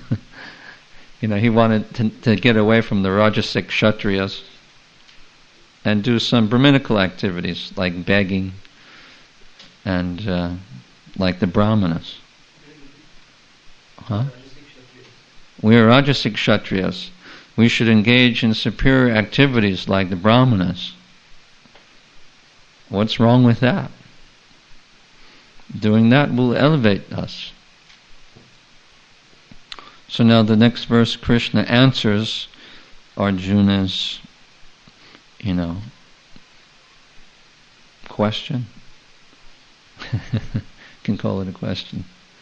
He wanted to get away from the Rajasic Kshatriyas and do some Brahminical activities like begging and like the Brahmanas. Huh? We are Rajasic Kshatriyas. We should engage in superior activities like the Brahmanas. What's wrong with that? Doing that will elevate us. So now the next verse, Krishna answers question? Can call it a question.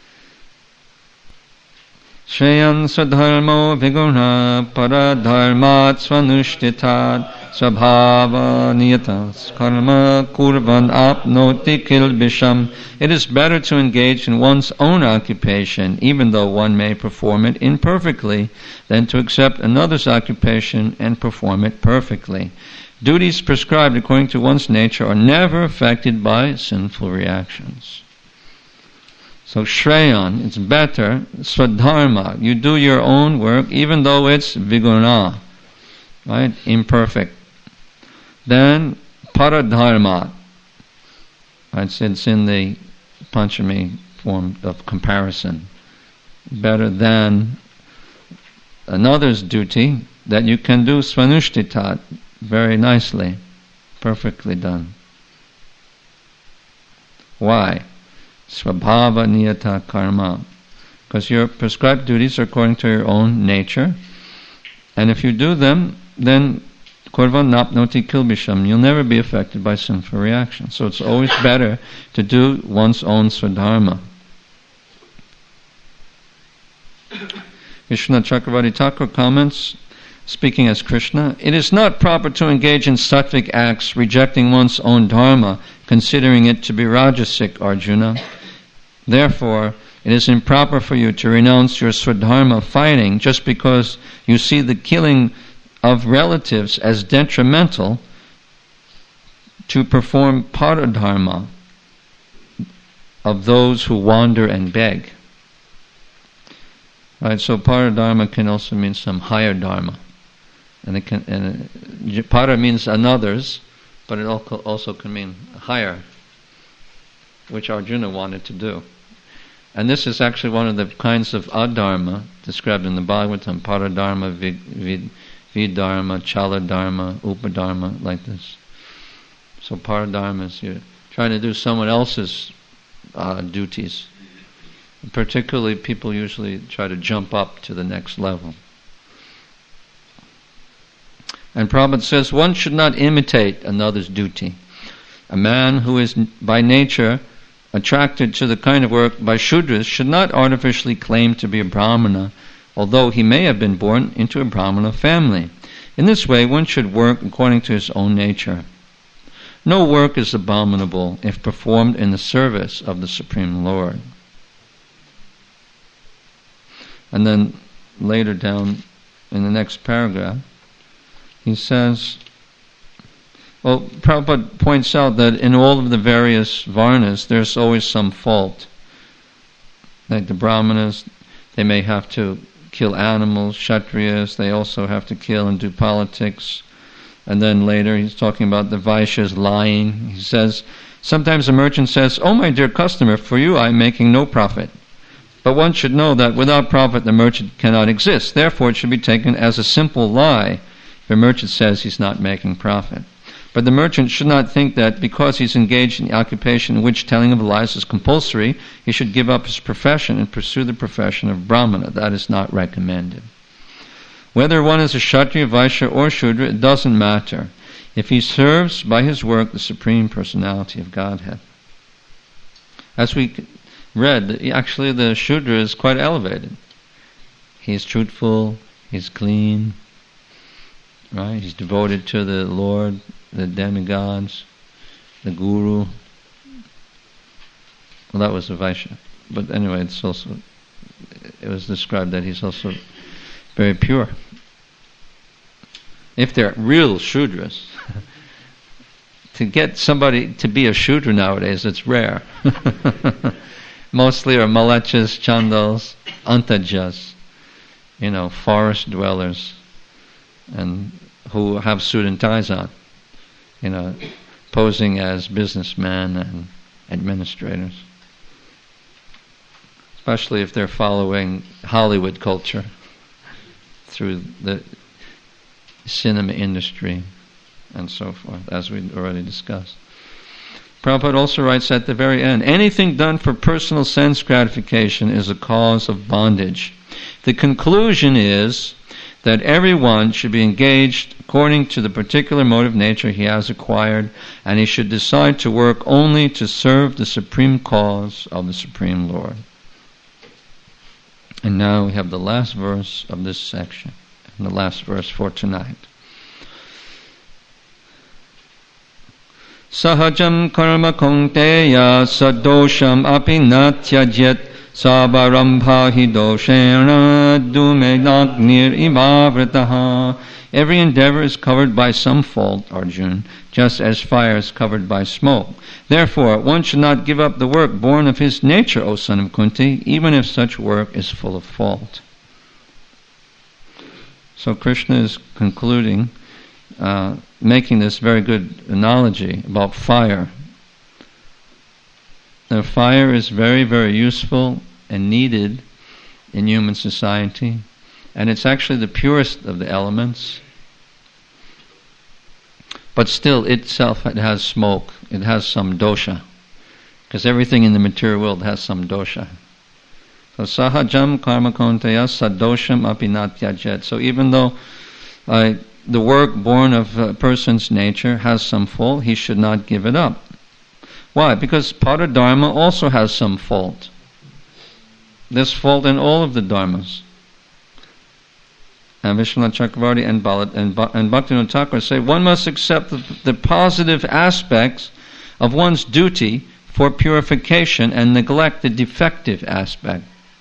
Shreyan sadharmo viguna paradharmat svanushtitad svabhava niyatas karma kurvan apnoti kilbisham. It is better to engage in one's own occupation, even though one may perform it imperfectly, than to accept another's occupation and perform it perfectly. Duties prescribed according to one's nature are never affected by sinful reactions. So Shreyan, it's better, Swadharma, you do your own work even though it's viguna, right, imperfect. Then Paradharma, it's in the Panchami form of comparison. Better than another's duty that you can do Svanushtitat very nicely, perfectly done. Why? Svabhava niyata karma. Because your prescribed duties are according to your own nature. And if you do them, then kurvan napnoti kilbisham, you'll never be affected by sinful reaction. So it's always better to do one's own swadharma. Vishwanath Chakravarti Thakur comments, speaking as Krishna, it is not proper to engage in sattvic acts, rejecting one's own dharma, considering it to be rajasic, Arjuna. Therefore, it is improper for you to renounce your swadharma fighting just because you see the killing of relatives as detrimental to perform paradharma of those who wander and beg. Right, so paradharma can also mean some higher dharma. And para means another's, but it also can mean higher, which Arjuna wanted to do. And this is actually one of the kinds of adharma described in the Bhagavatam, paradharma, vidharma, chaladharma, upadharma, like this. So paradharma is you're trying to do someone else's duties. Particularly, people usually try to jump up to the next level. And Prabhupada says, one should not imitate another's duty. A man who is by nature attracted to the kind of work by Shudras should not artificially claim to be a Brahmana, although he may have been born into a Brahmana family. In this way, one should work according to his own nature. No work is abominable if performed in the service of the Supreme Lord. And then later down in the next paragraph, he says, well, Prabhupada points out that in all of the various varnas, there's always some fault. Like the Brahmanas, they may have to kill animals. Kshatriyas, they also have to kill and do politics. And then later, he's talking about the Vaishyas lying. He says, sometimes a merchant says, oh, my dear customer, for you I'm making no profit. But one should know that without profit, the merchant cannot exist. Therefore, it should be taken as a simple lie if a merchant says he's not making profit. But the merchant should not think that because he's engaged in the occupation in which telling of lies is compulsory, he should give up his profession and pursue the profession of Brahmana. That is not recommended. Whether one is a Kshatriya, Vaishya, or Shudra, it doesn't matter, if he serves by his work the Supreme Personality of Godhead. As we read, actually the Shudra is quite elevated. He's truthful, he's clean, right? He's devoted to the Lord, the demigods, the Guru. Well, that was a Vaishya. But anyway, it was described that he's also very pure. If they're real Shudras, to get somebody to be a Shudra nowadays, it's rare. Mostly are Malachas, Chandals, Antajas, forest dwellers, and who have suit and ties on, posing as businessmen and administrators. Especially if they're following Hollywood culture through the cinema industry and so forth, as we already discussed. Prabhupada also writes at the very end, anything done for personal sense gratification is a cause of bondage. The conclusion is that everyone should be engaged according to the particular motive nature he has acquired, and he should decide to work only to serve the supreme cause of the Supreme Lord. And now we have the last verse of this section, and the last verse for tonight. Sahajam karma kaunteya sadosham api natyajit sabarambha hi doshena dumedagnir imavrataha. Every endeavor is covered by some fault, Arjuna, just as fire is covered by smoke. Therefore, one should not give up the work born of his nature, O son of Kunti, even if such work is full of fault. So Krishna is concluding, making this very good analogy about fire. Now, fire is very, very useful and needed in human society, and it's actually the purest of the elements. But still, itself, it has smoke. It has some dosha, because everything in the material world has some dosha. So sahajam karma kaunteya sadosham api natyajet. So even though the work born of a person's nature has some fault, he should not give it up. Why? Because paradharma also has some fault. There's fault in all of the dharmas. And Vishwanath Chakravarti and Bhaktivinoda Thakur say one must accept the positive aspects of one's duty for purification and neglect the defective aspect,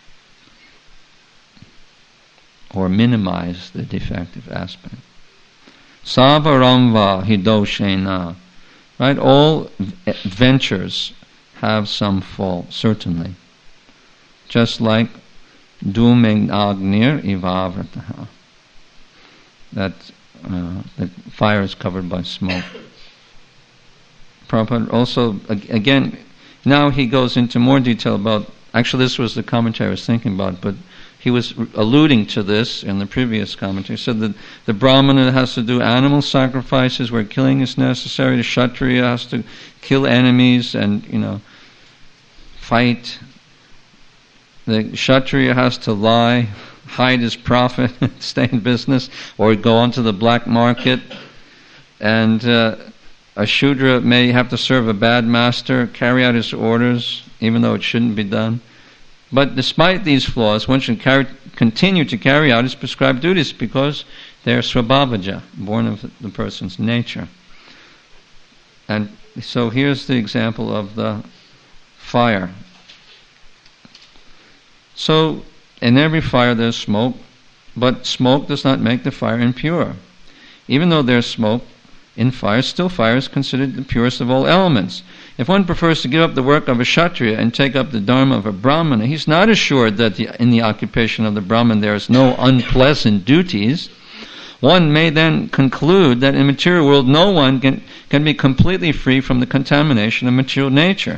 or minimize the defective aspect. Savaramva hidoshena. Right? All ventures have some fault, certainly. Just like Dhumegnir ivavrataha. That the fire is covered by smoke. Prabhupada also, again, now he goes into more detail about, actually this was the commentary I was thinking about, but he was alluding to this in the previous commentary. He said that the Brahmana has to do animal sacrifices where killing is necessary. The Kshatriya has to kill enemies and, fight. The Kshatriya has to lie, hide his profit, stay in business, or go onto the black market. And a Shudra may have to serve a bad master, carry out his orders, even though it shouldn't be done. But despite these flaws, one should continue to carry out his prescribed duties because they are swabhavaja, born of the person's nature. And so here's the example of the fire. So in every fire there's smoke, but smoke does not make the fire impure. Even though there's smoke in fire, still fire is considered the purest of all elements. If one prefers to give up the work of a Kshatriya and take up the dharma of a Brahmana, he's not assured that in the occupation of the Brahman there is no unpleasant duties. One may then conclude that in the material world no one can be completely free from the contamination of material nature.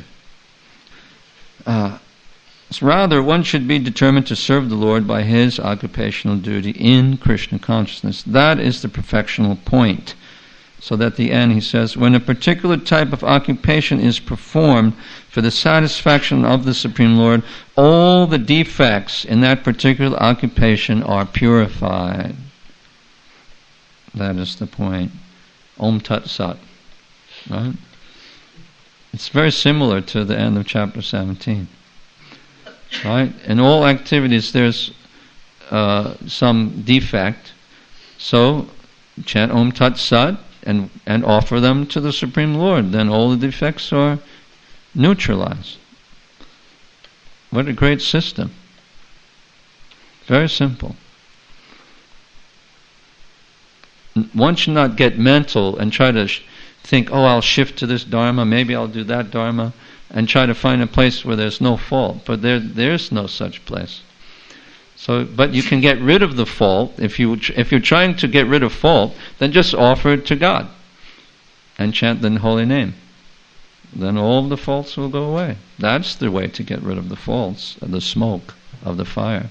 Rather, one should be determined to serve the Lord by his occupational duty in Krishna consciousness. That is the perfectional point. So that at the end he says, when a particular type of occupation is performed for the satisfaction of the Supreme Lord, all the defects in that particular occupation are purified. That is the point. Om Tat Sat. Right? It's very similar to the end of chapter 17. Right? In all activities there's some defect. So chant Om Tat Sat and offer them to the Supreme Lord. Then all the defects are neutralized. What a great system. Very simple. One should not get mental and try to think, I'll shift to this dharma, maybe I'll do that dharma, and try to find a place where there's no fault. But there's no such place. So, but you can get rid of the fault. If you're trying to get rid of fault, then just offer it to God and chant the holy name. Then all of the faults will go away. That's the way to get rid of the faults, of the smoke of the fire.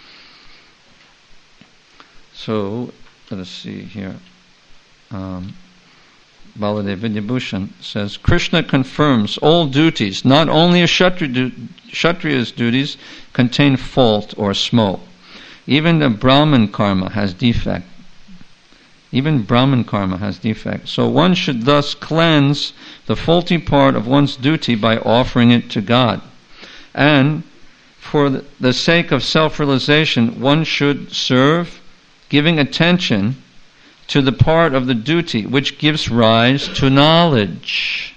So, let us see here. Baladev Vidyabhushan says, Krishna confirms all duties, not only a Kshatriya's duties, contain fault or smoke. Even the Brahman karma has defect. Even Brahman karma has defects. So one should thus cleanse the faulty part of one's duty by offering it to God. And for the sake of self-realization, one should serve, giving attention to the part of the duty which gives rise to knowledge.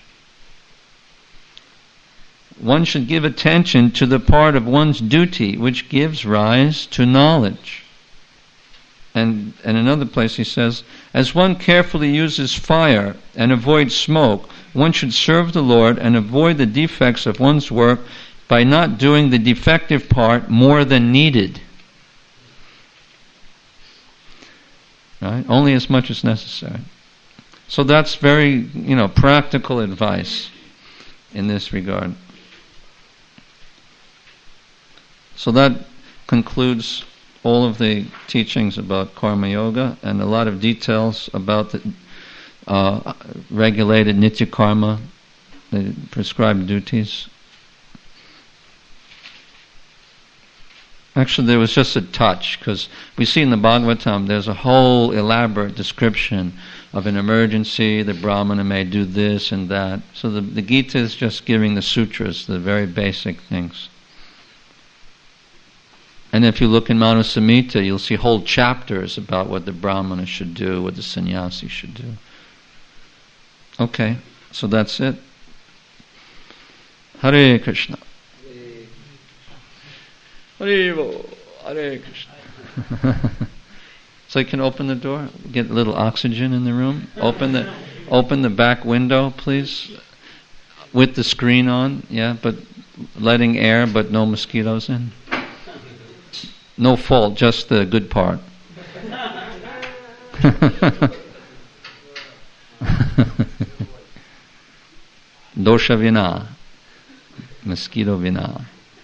One should give attention to the part of one's duty which gives rise to knowledge. And in another place he says, as one carefully uses fire and avoids smoke, one should serve the Lord and avoid the defects of one's work by not doing the defective part more than needed. Right? Only as much as necessary. So that's very, practical advice in this regard. So that concludes all of the teachings about Karma Yoga and a lot of details about the regulated Nitya Karma, the prescribed duties. Actually, there was just a touch, because we see in the Bhagavatam there's a whole elaborate description of an emergency, the Brahmana may do this and that. So the Gita is just giving the sutras, the very basic things. And if you look in Manu Samhita, you'll see whole chapters about what the Brahmana should do, what the sannyasi should do. Okay, so that's it. Hare Krishna. Hare Krishna. So you can open the door, get a little oxygen in the room. Open the back window, please, with the screen on. Yeah, but letting air, but no mosquitoes in. No fault, just the good part. Dosha vina, mosquito vina.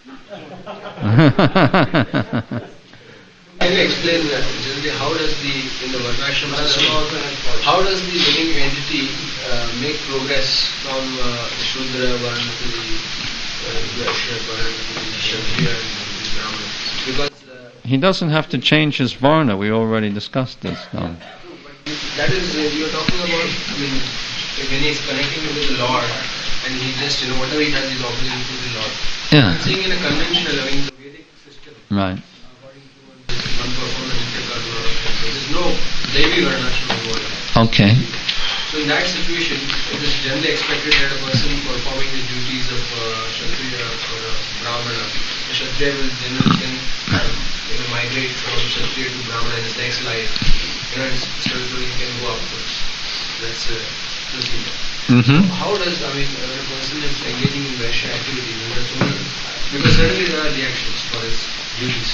Can you explain generally how does in the Varnashram system, how does the living entity make progress from Shudra Varna to the Vaishya Varna to the Kshatriya and the Brahmana? Because he doesn't have to change his Varna. We already discussed this. No. That is, you're talking about, when he's connecting with the Lord and he just, whatever he does is offering to the Lord. Yeah. I'm saying in a conventional, the Vedic system, right. according to one performance, there is no Devi Varnashram involved. Okay. So in that situation, it is generally expected that a person performing the duties of Kshatriya or Brahmana, the Kshatriya will generally migrate from Kshatriya to Brahmana in his next life. And slowly he can go upwards. That's a procedure. Mm-hmm. So how does, when a person is engaging in Vaishya activity, because certainly there are reactions for his duties.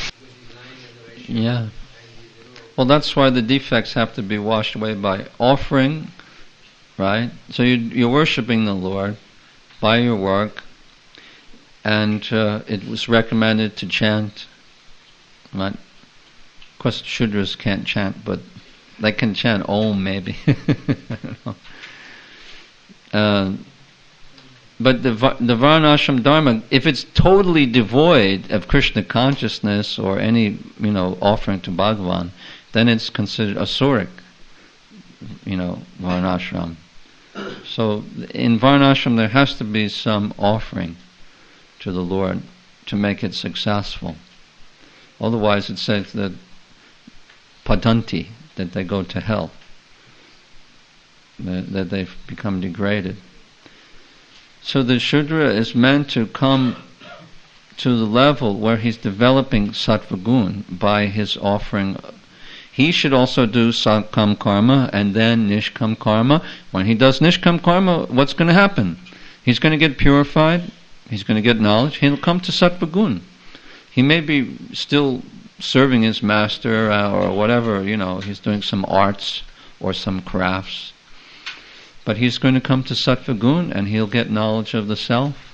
Yeah. Well, that's why the defects have to be washed away by offering, right? So you're worshipping the Lord by your work, and it was recommended to chant. Right? Of course, Shudras can't chant, but they can chant Om maybe. I don't know. But the Varnashram Dharma, if it's totally devoid of Krishna consciousness or any offering to Bhagavan, then it's considered asuric, Varnashram. So in Varnashram there has to be some offering to the Lord to make it successful. Otherwise it says that patanti, that they go to hell, that they've become degraded. So the Shudra is meant to come to the level where he's developing sattva gun by his offering. He should also do sakam karma and then nishkam karma. When he does nishkam karma, what's going to happen? He's going to get purified, he's going to get knowledge, he'll come to sattva gun. He may be still serving his master or whatever, he's doing some arts or some crafts. But he's going to come to sattva gun and he'll get knowledge of the self.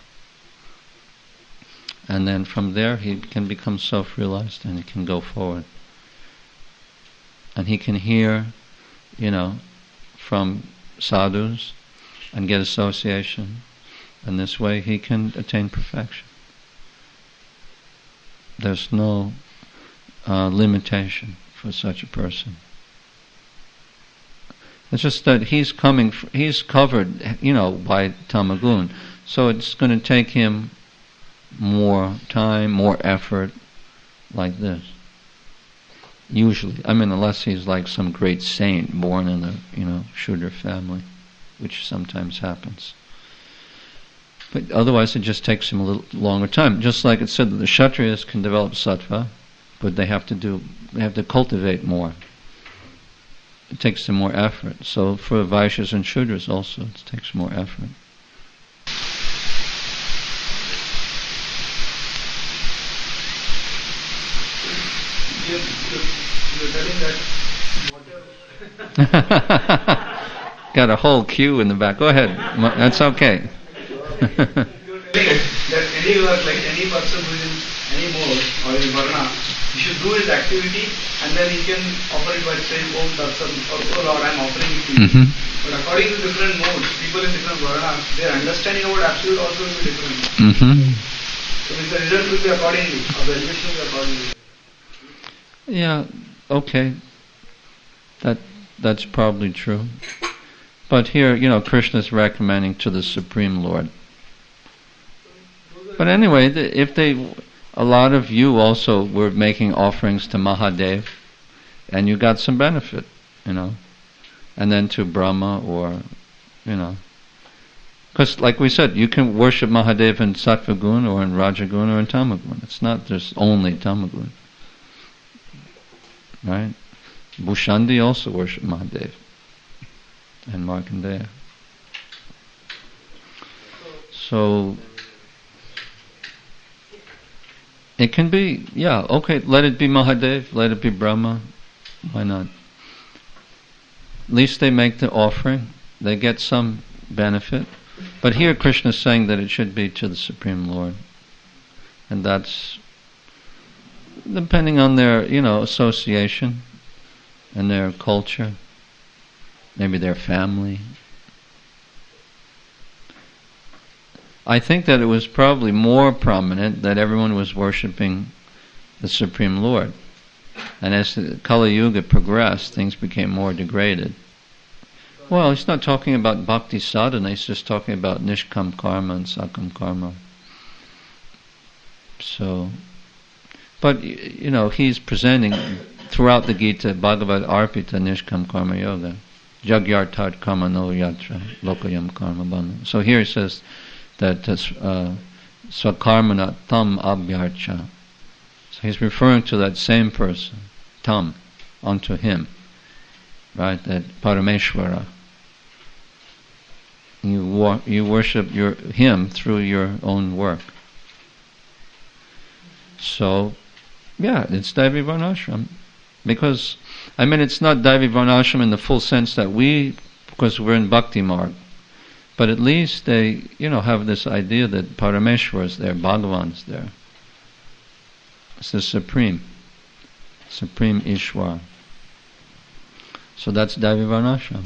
And then from there he can become self-realized and he can go forward. And he can hear, from sadhus and get association. And this way he can attain perfection. There's no limitation for such a person. It's just that he's covered, by tamagun. So it's going to take him more time, more effort, like this. Usually, unless he's like some great saint born in a, Shudra family, which sometimes happens. But otherwise it just takes him a little longer time. Just like it said that the Kshatriyas can develop sattva, but they have to cultivate more. It takes them more effort. So for Vaishyas and Shudras also, it takes more effort. You're telling that Got a whole queue in the back. Go ahead. That's okay. you're telling that any work, like any person who is in any mode or in varna, he should do his activity and then he can offer it by saying Om Darsam or Oh Lord, I'm offering it to you. Mm-hmm. But according to different modes, people in different varnas, their understanding about absolute also will be different. Mm-hmm. So the result will be accordingly, or the elevation will be accordingly. Yeah, okay. That's probably true. But here, Krishna is recommending to the Supreme Lord. But anyway, a lot of you also were making offerings to Mahadev, and you got some benefit, and then to Brahma or, because like we said, you can worship Mahadev in Sattva Gun or in Rajagun or in Tamagun. It's not just only Tamagun. Right? Bhushandi also worshipped Mahadev and Markandeya. So it can be, okay, let it be Mahadev, let it be Brahma, why not? At least they make the offering, they get some benefit. But here Krishna is saying that it should be to the Supreme Lord. And that's depending on their, association and their culture, maybe their family. I think that it was probably more prominent that everyone was worshipping the Supreme Lord. And as the Kali Yuga progressed, things became more degraded. Well, he's not talking about bhakti sadhana, he's just talking about nishkam karma and sakam karma. So, but, he's presenting throughout the Gita, Bhagavad Arpita Nishkam Karma Yoga. Jagyartat Karma No Yatra Lokayam Karma Bandha. So here he says that Swakarmana Tam Abhyarcha. So he's referring to that same person, Tam, unto him. Right? That Parameshwara. You worship him through your own work. So, it's Daivi Varnashram. Because, it's not Daivi Varnashram in the full sense that because we're in Bhakti Marg, but at least they, have this idea that Parameshwar is there, Bhagavan is there. It's the Supreme Ishwar. So that's Daivi Varnashram.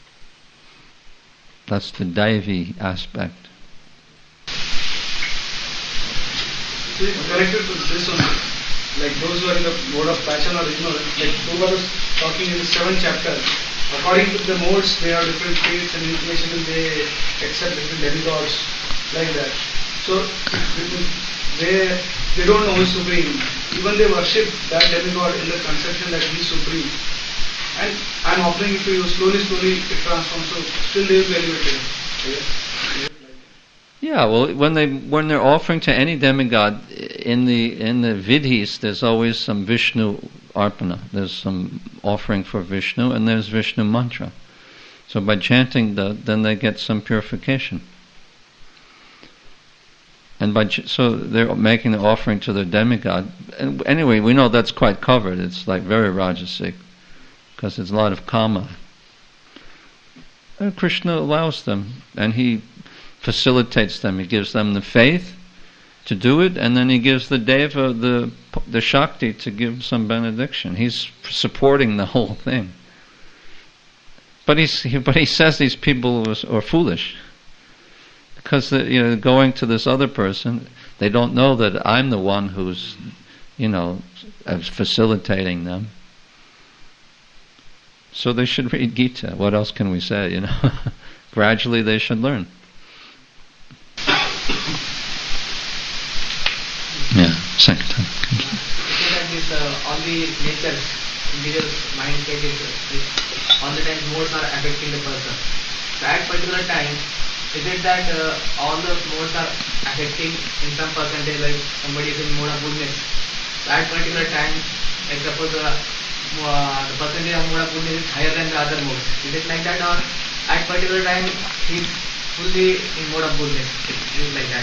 That's the Daivi aspect. Connected to this one, like those who are in the mode of passion or ignorance, like Prabhupada was talking in the 7th chapter, according to the modes, they have different faiths and inclinations, and they accept different demigods, like that. So, they don't know who is supreme. Even they worship that demigod in the conception that he is supreme. And I'm offering it to you, slowly it transforms, so still they will be elevated. Yeah, well, when they're offering to any demigod in the vidhis, there's always some Vishnu arpana. There's some offering for Vishnu, and there's Vishnu mantra. So by chanting then they get some purification. And so they're making the offering to the demigod. And anyway, we know that's quite covered. It's like very rajasic, because there's a lot of kama. And Krishna allows them, and he facilitates them. He gives them the faith to do it, and then he gives the deva the shakti to give some benediction. He's supporting the whole thing. But he says these people are foolish, because going to this other person, they don't know that I'm the one who's facilitating them. So they should read Gita. What else can we say, you know? Gradually they should learn. Yeah, second time. All the natures, individual mindset is all the time modes are affecting the person. So at particular time, is it that all the modes are affecting in some percentage, like somebody is in mode of goodness? So at particular time, like suppose the percentage of mode of goodness is higher than the other modes. Is it like that, or at particular time he's fully in mode of goodness? It is like that.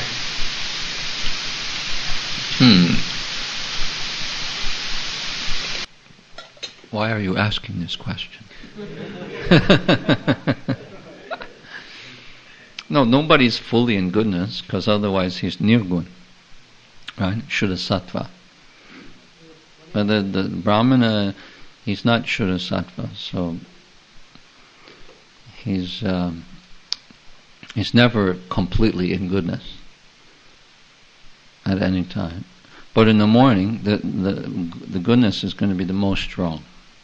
Why are you asking this question? No, nobody's fully in goodness, because otherwise he's nirgun, right? Shuddha sattva. But the Brahmana, he's not Shuddha sattva, so he's never completely in goodness at any time. But in the morning, the goodness is going to be the most strong.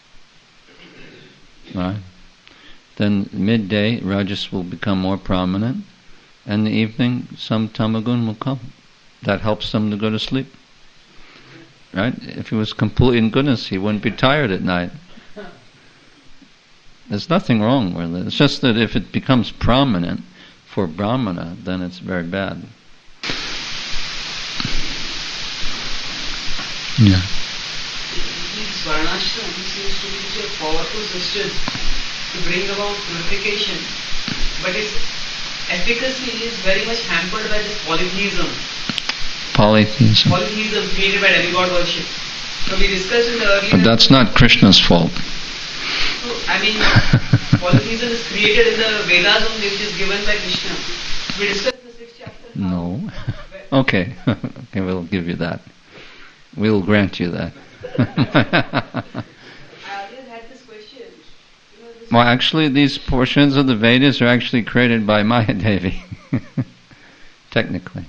Right? Then midday, rajas will become more prominent, and in the evening, some tamagun will come. That helps them to go to sleep. Right? If he was completely in goodness, he wouldn't be tired at night. There's nothing wrong with it. It's just that if it becomes prominent for Brahmana, then it's very bad. Yeah. These varnashrams seems to be a powerful system to bring about purification, but its efficacy is very much hampered by this polytheism. Polytheism created by demigod worship. So we discussed in the earlier... But that's not Krishna's fault. So, I mean, polytheism is created in the Vedas only, which is given by Krishna. We discussed in the 6th chapter. No. Okay. Okay, we'll give you that. We'll grant you that. I always had this question. Well, actually, these portions of the Vedas are actually created by Mahadevi, technically.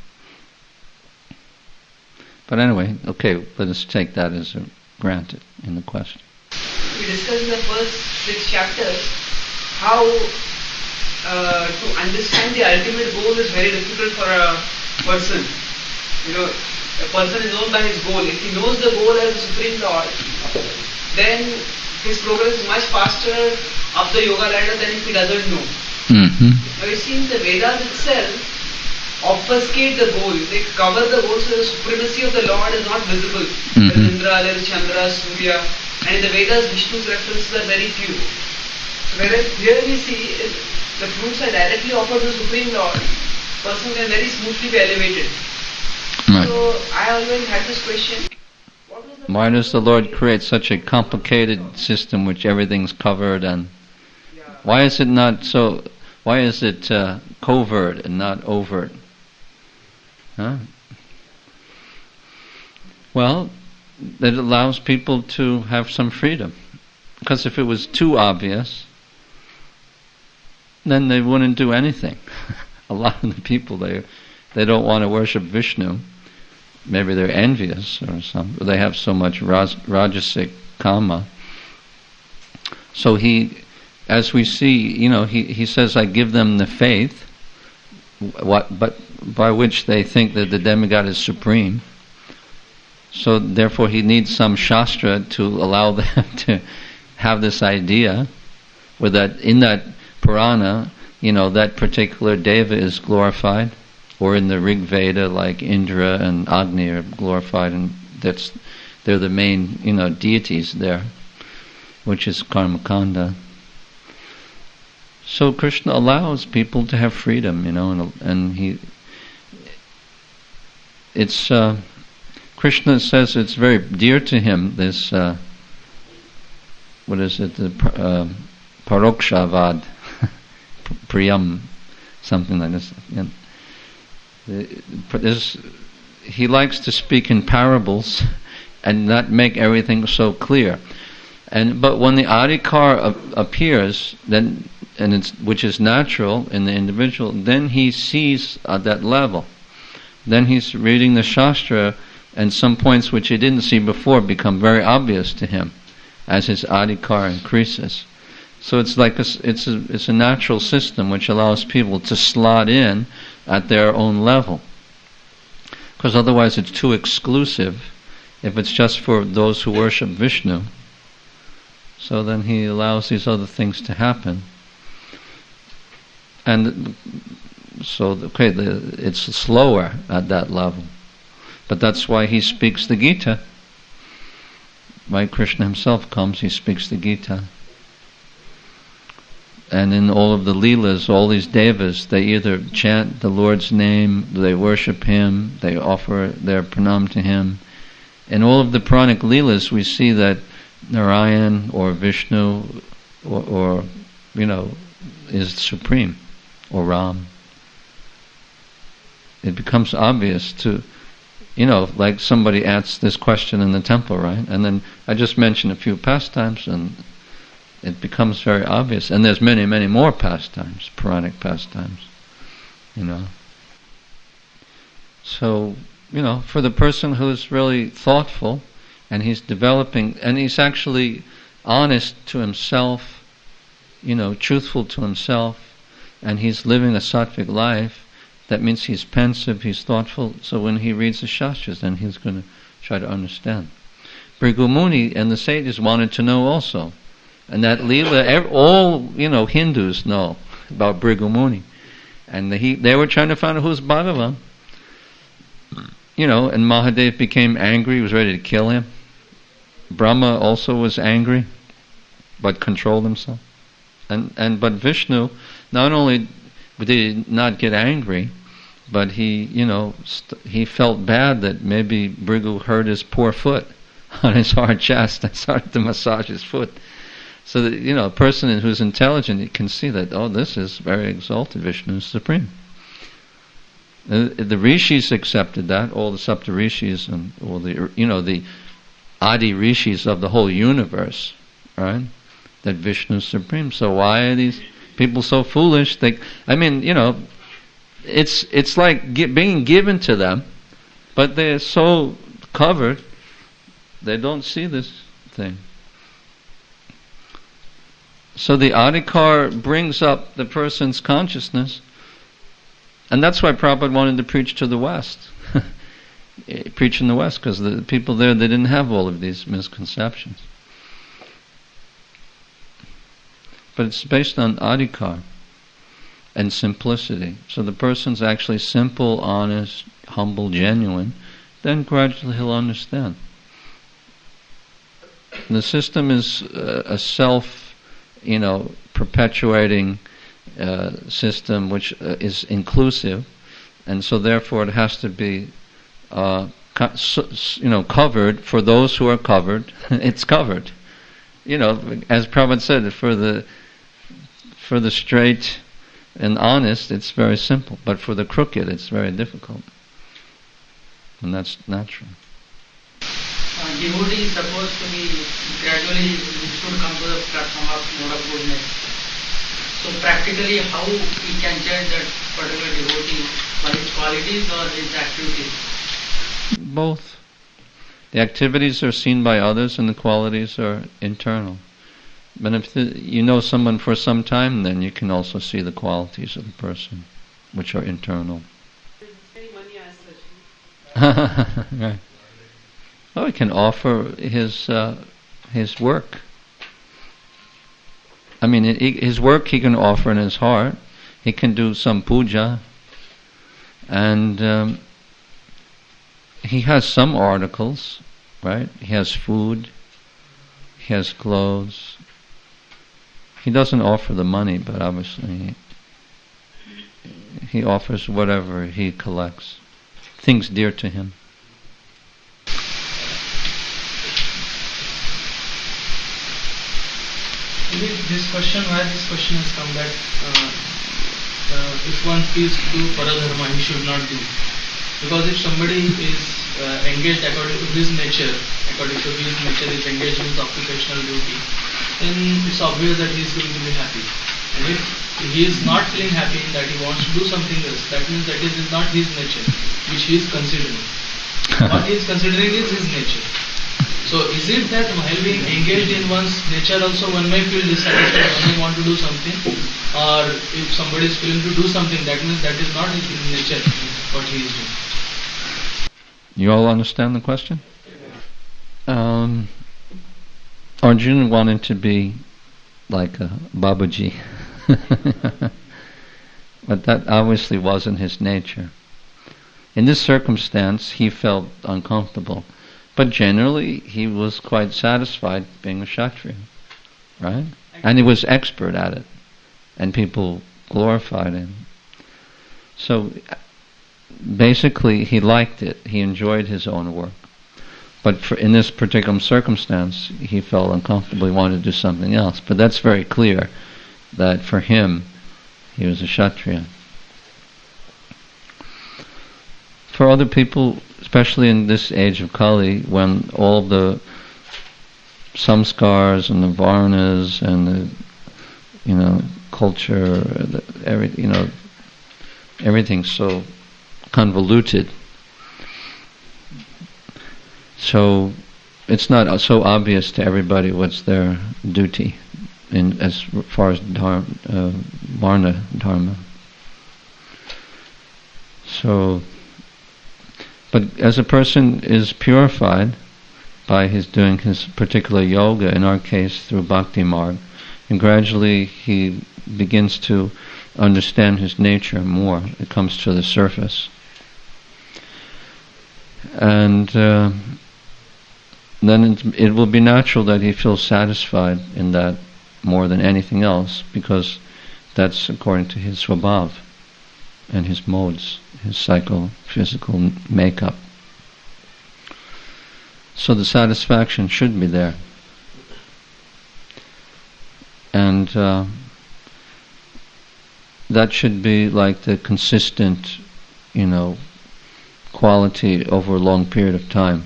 But anyway, okay, let us take that as granted in the question. We discussed in the first 6 chapters how to understand the ultimate goal is very difficult for a person. You know, a person is known by his goal. If he knows the goal as the Supreme Lord, then his progress is much faster up the yoga ladder than if he doesn't know. Mm-hmm. Now it seems the Vedas itself obfuscate the goal. They cover the goal so the supremacy of the Lord is not visible. Mm-hmm. There is Indra, there is Chandra, Surya, and in the Vedas Vishnu's references are very few. So whereas here we see the fruits are directly offered to the Supreme Lord, person can very smoothly be elevated. Right. So I always had this question. Why does the Lord create such a complicated system which everything's covered, and why is it not so? Why is it covert and not overt? Huh? Well, it allows people to have some freedom. Because if it was too obvious, then they wouldn't do anything. A lot of the people, they don't want to worship Vishnu. Maybe they're envious or something. They have so much rajasic kama. So he, as we see, he says, I give them the faith, but by which they think that the demigod is supreme. So therefore he needs some shastra to allow them to have this idea, where that in that Purana, that particular deva is glorified, or in the Rig Veda, like Indra and Agni are glorified, and they're the main deities there, which is Karmakanda. So Krishna allows people to have freedom, and Krishna says it's very dear to him, this, the Parokshavad, Priyam, something like this. He likes to speak in parables and not make everything so clear. But when the adhikar appears, then which is natural in the individual, then he sees at that level. Then he's reading the Shastra, and some points which he didn't see before become very obvious to him as his adhikar increases. So it's like it's a natural system which allows people to slot in at their own level. Because otherwise it's too exclusive if it's just for those who worship Vishnu. So then he allows these other things to happen. And so, it's slower at that level. But that's why he speaks the Gita. Why Krishna himself comes, he speaks the Gita. And in all of the Leelas, all these devas, they either chant the Lord's name, they worship him, they offer their pranam to him. In all of the Puranic Leelas, we see that Narayan or Vishnu or is supreme, or Ram. It becomes obvious to, like somebody asks this question in the temple, right? And then I just mentioned a few pastimes, and it becomes very obvious. And there's many, many more pastimes, Puranic pastimes, So, for the person who's really thoughtful, and he's developing, and he's actually honest to himself, truthful to himself, and he's living a sattvic life, that means he's pensive, he's thoughtful, so when he reads the Shastras, then he's going to try to understand. Bhrigu Muni and the sages wanted to know also. And that Leela, all, Hindus know about Bhrigu Muni. And they were trying to find out who's Bhagavan. And Mahadev became angry, he was ready to kill him. Brahma also was angry, but controlled himself. But Vishnu, not only did he not get angry, but he, he felt bad that maybe Bhrigu hurt his poor foot on his hard chest and started to massage his foot. So that, a person who's intelligent can see that, this is very exalted, Vishnu is supreme. The rishis accepted that, all the Sapta rishis and all the Adi rishis of the whole universe, right? That Vishnu is supreme. So why are these people so foolish? It's like being given to them, but they're so covered, they don't see this thing. So the adhikar brings up the person's consciousness, and that's why Prabhupada wanted to preach to the West. Preach in the West, because the people there, they didn't have all of these misconceptions. But it's based on adhikar and simplicity. So the person's actually simple, honest, humble, genuine, then gradually he'll understand. The system is a perpetuating system which is inclusive, and so therefore it has to be covered for those who are covered. It's covered. As Prabhupada said, for the straight and honest, it's very simple, but for the crooked, it's very difficult, and that's natural. Devotee is supposed to be gradually should come to the platform of mode of goodness. So practically, how we can judge that particular devotee by his qualities or his activities? Both. The activities are seen by others, and the qualities are internal. But if you know someone for some time, then you can also see the qualities of the person, which are internal. Right. Oh, he can offer his work. His work he can offer in his heart. He can do some puja, and he has some articles, right? He has food, he has clothes. He doesn't offer the money, but obviously he offers whatever he collects, things dear to him. This question has come that if one feels to do paradharma, he should not do. Because if somebody is engaged according to his nature, is engaged in his occupational duty, then it's obvious that he is going to be happy. And if he is not feeling happy in that he wants to do something else, that means that it is not his nature, which he is considering. What he is considering is his nature. So So is it that while being engaged in one's nature also one may feel dissatisfied, one may want to do something, or if somebody is feeling to do something, that means that is not his nature, what he is doing. You all understand the question? Arjuna wanted to be like a Babaji. But that obviously wasn't his nature. In this circumstance, he felt uncomfortable. But generally, he was quite satisfied being a Kshatriya, right? And he was expert at it. And people glorified him. So, basically, he liked it. He enjoyed his own work. But in this particular circumstance, he felt uncomfortable. He wanted to do something else. But that's very clear that for him, he was a Kshatriya. For other people, especially in this age of Kali, when all the samskars and the varnas and the culture, everything's so convoluted. So it's not so obvious to everybody what's their duty as far as varna dharma. So, but as a person is purified by his doing his particular yoga, in our case through Bhakti Marg, and gradually he begins to understand his nature more. It comes to the surface. And then it will be natural that he feels satisfied in that more than anything else, because that's according to his swabhav and his modes, his psycho-physical makeup. So the satisfaction should be there. And that should be like the consistent, quality over a long period of time.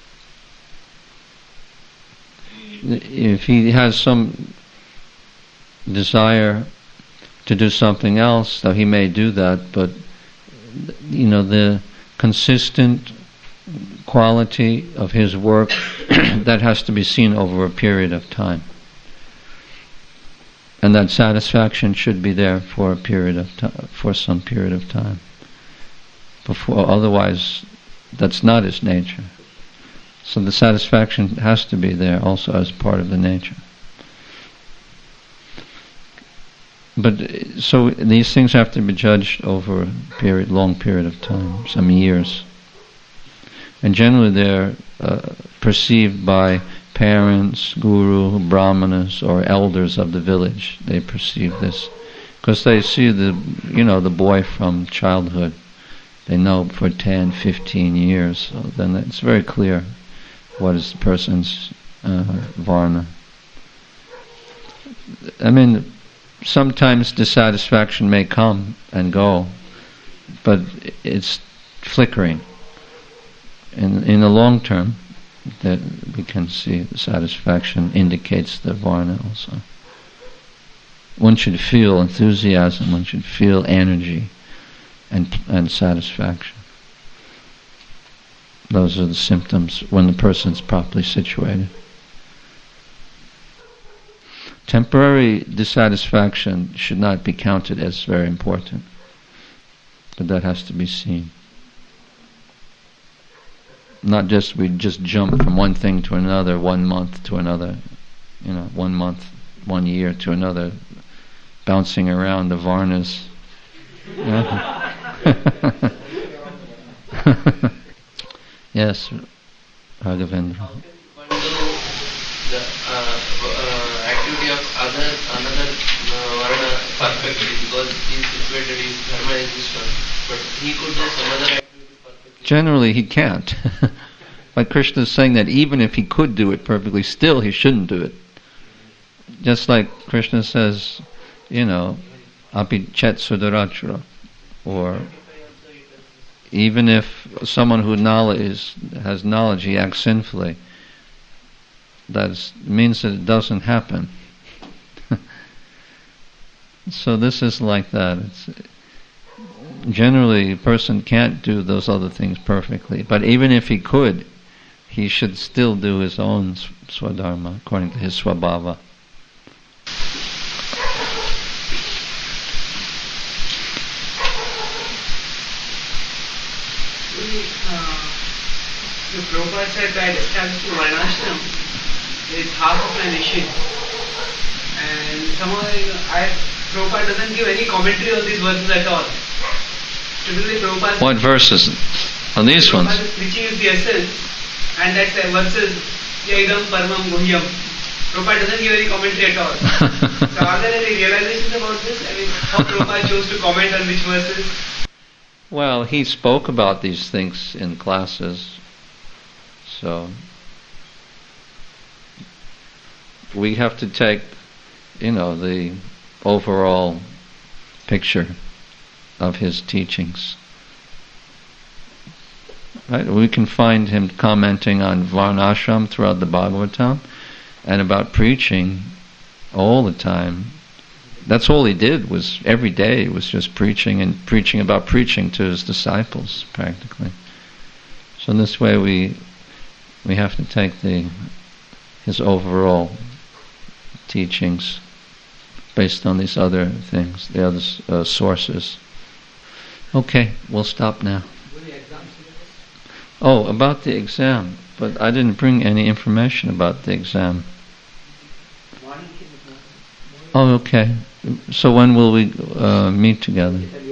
If he has some desire to do something else, though he may do that, but the consistent quality of his work that has to be seen over a period of time, and that satisfaction should be there for a period of time, for some period of time. Before, otherwise, that's not his nature. So the satisfaction has to be there also as part of the nature. But so these things have to be judged over a long period of time, some years. And generally they're perceived by parents, guru, brahmanas, or elders of the village. They perceive this because they see the boy from childhood. They know for 10, 15 years. So then it's very clear what is the person's varna. I mean, sometimes dissatisfaction may come and go, but it's flickering. In the long term, that we can see the satisfaction indicates the varna also. One should feel enthusiasm, one should feel energy and satisfaction. Those are the symptoms when the person's properly situated. Temporary dissatisfaction should not be counted as very important, but that has to be seen. Not just we just jump from one thing to another, 1 month to another, 1 month, 1 year to another, bouncing around the varnas. Yes, Raghavendra. The activity of another varna perfectly, because he is situated, his dharma is this one, but he could do some other activity perfectly. Generally he can't. But Krishna is saying that even if he could do it perfectly, still he shouldn't do it. Just like Krishna says, api chet sudarachara, or even if someone who has knowledge, he acts sinfully, that means that it doesn't happen. So this is like that. Generally, a person can't do those other things perfectly, but even if he could, he should still do his own swadharma according to his swabhava. The Prabhupada said that establishing Varnashram is half of my mission. And somehow Prabhupada doesn't give any commentary on these verses at all. Typically Prabhupada... What verses? On these ones? Prabhupada's preaching is the essence, and that verses, Yaidam Paramam Guhyam. Prabhupada doesn't give any commentary at all. So are there any realizations about this? I mean, how Prabhupada chose to comment on which verses? Well, he spoke about these things in classes, so we have to take, the overall picture of his teachings. Right? We can find him commenting on Varnashram throughout the Bhagavatam and about preaching all the time. That's all he did, was every day was just preaching and preaching about preaching to his disciples, practically. So in this way we have to take his overall teachings based on these other things, the other sources. Okay, we'll stop now. Oh, about the exam, but I didn't bring any information about the exam. Oh, okay. So when will we meet together?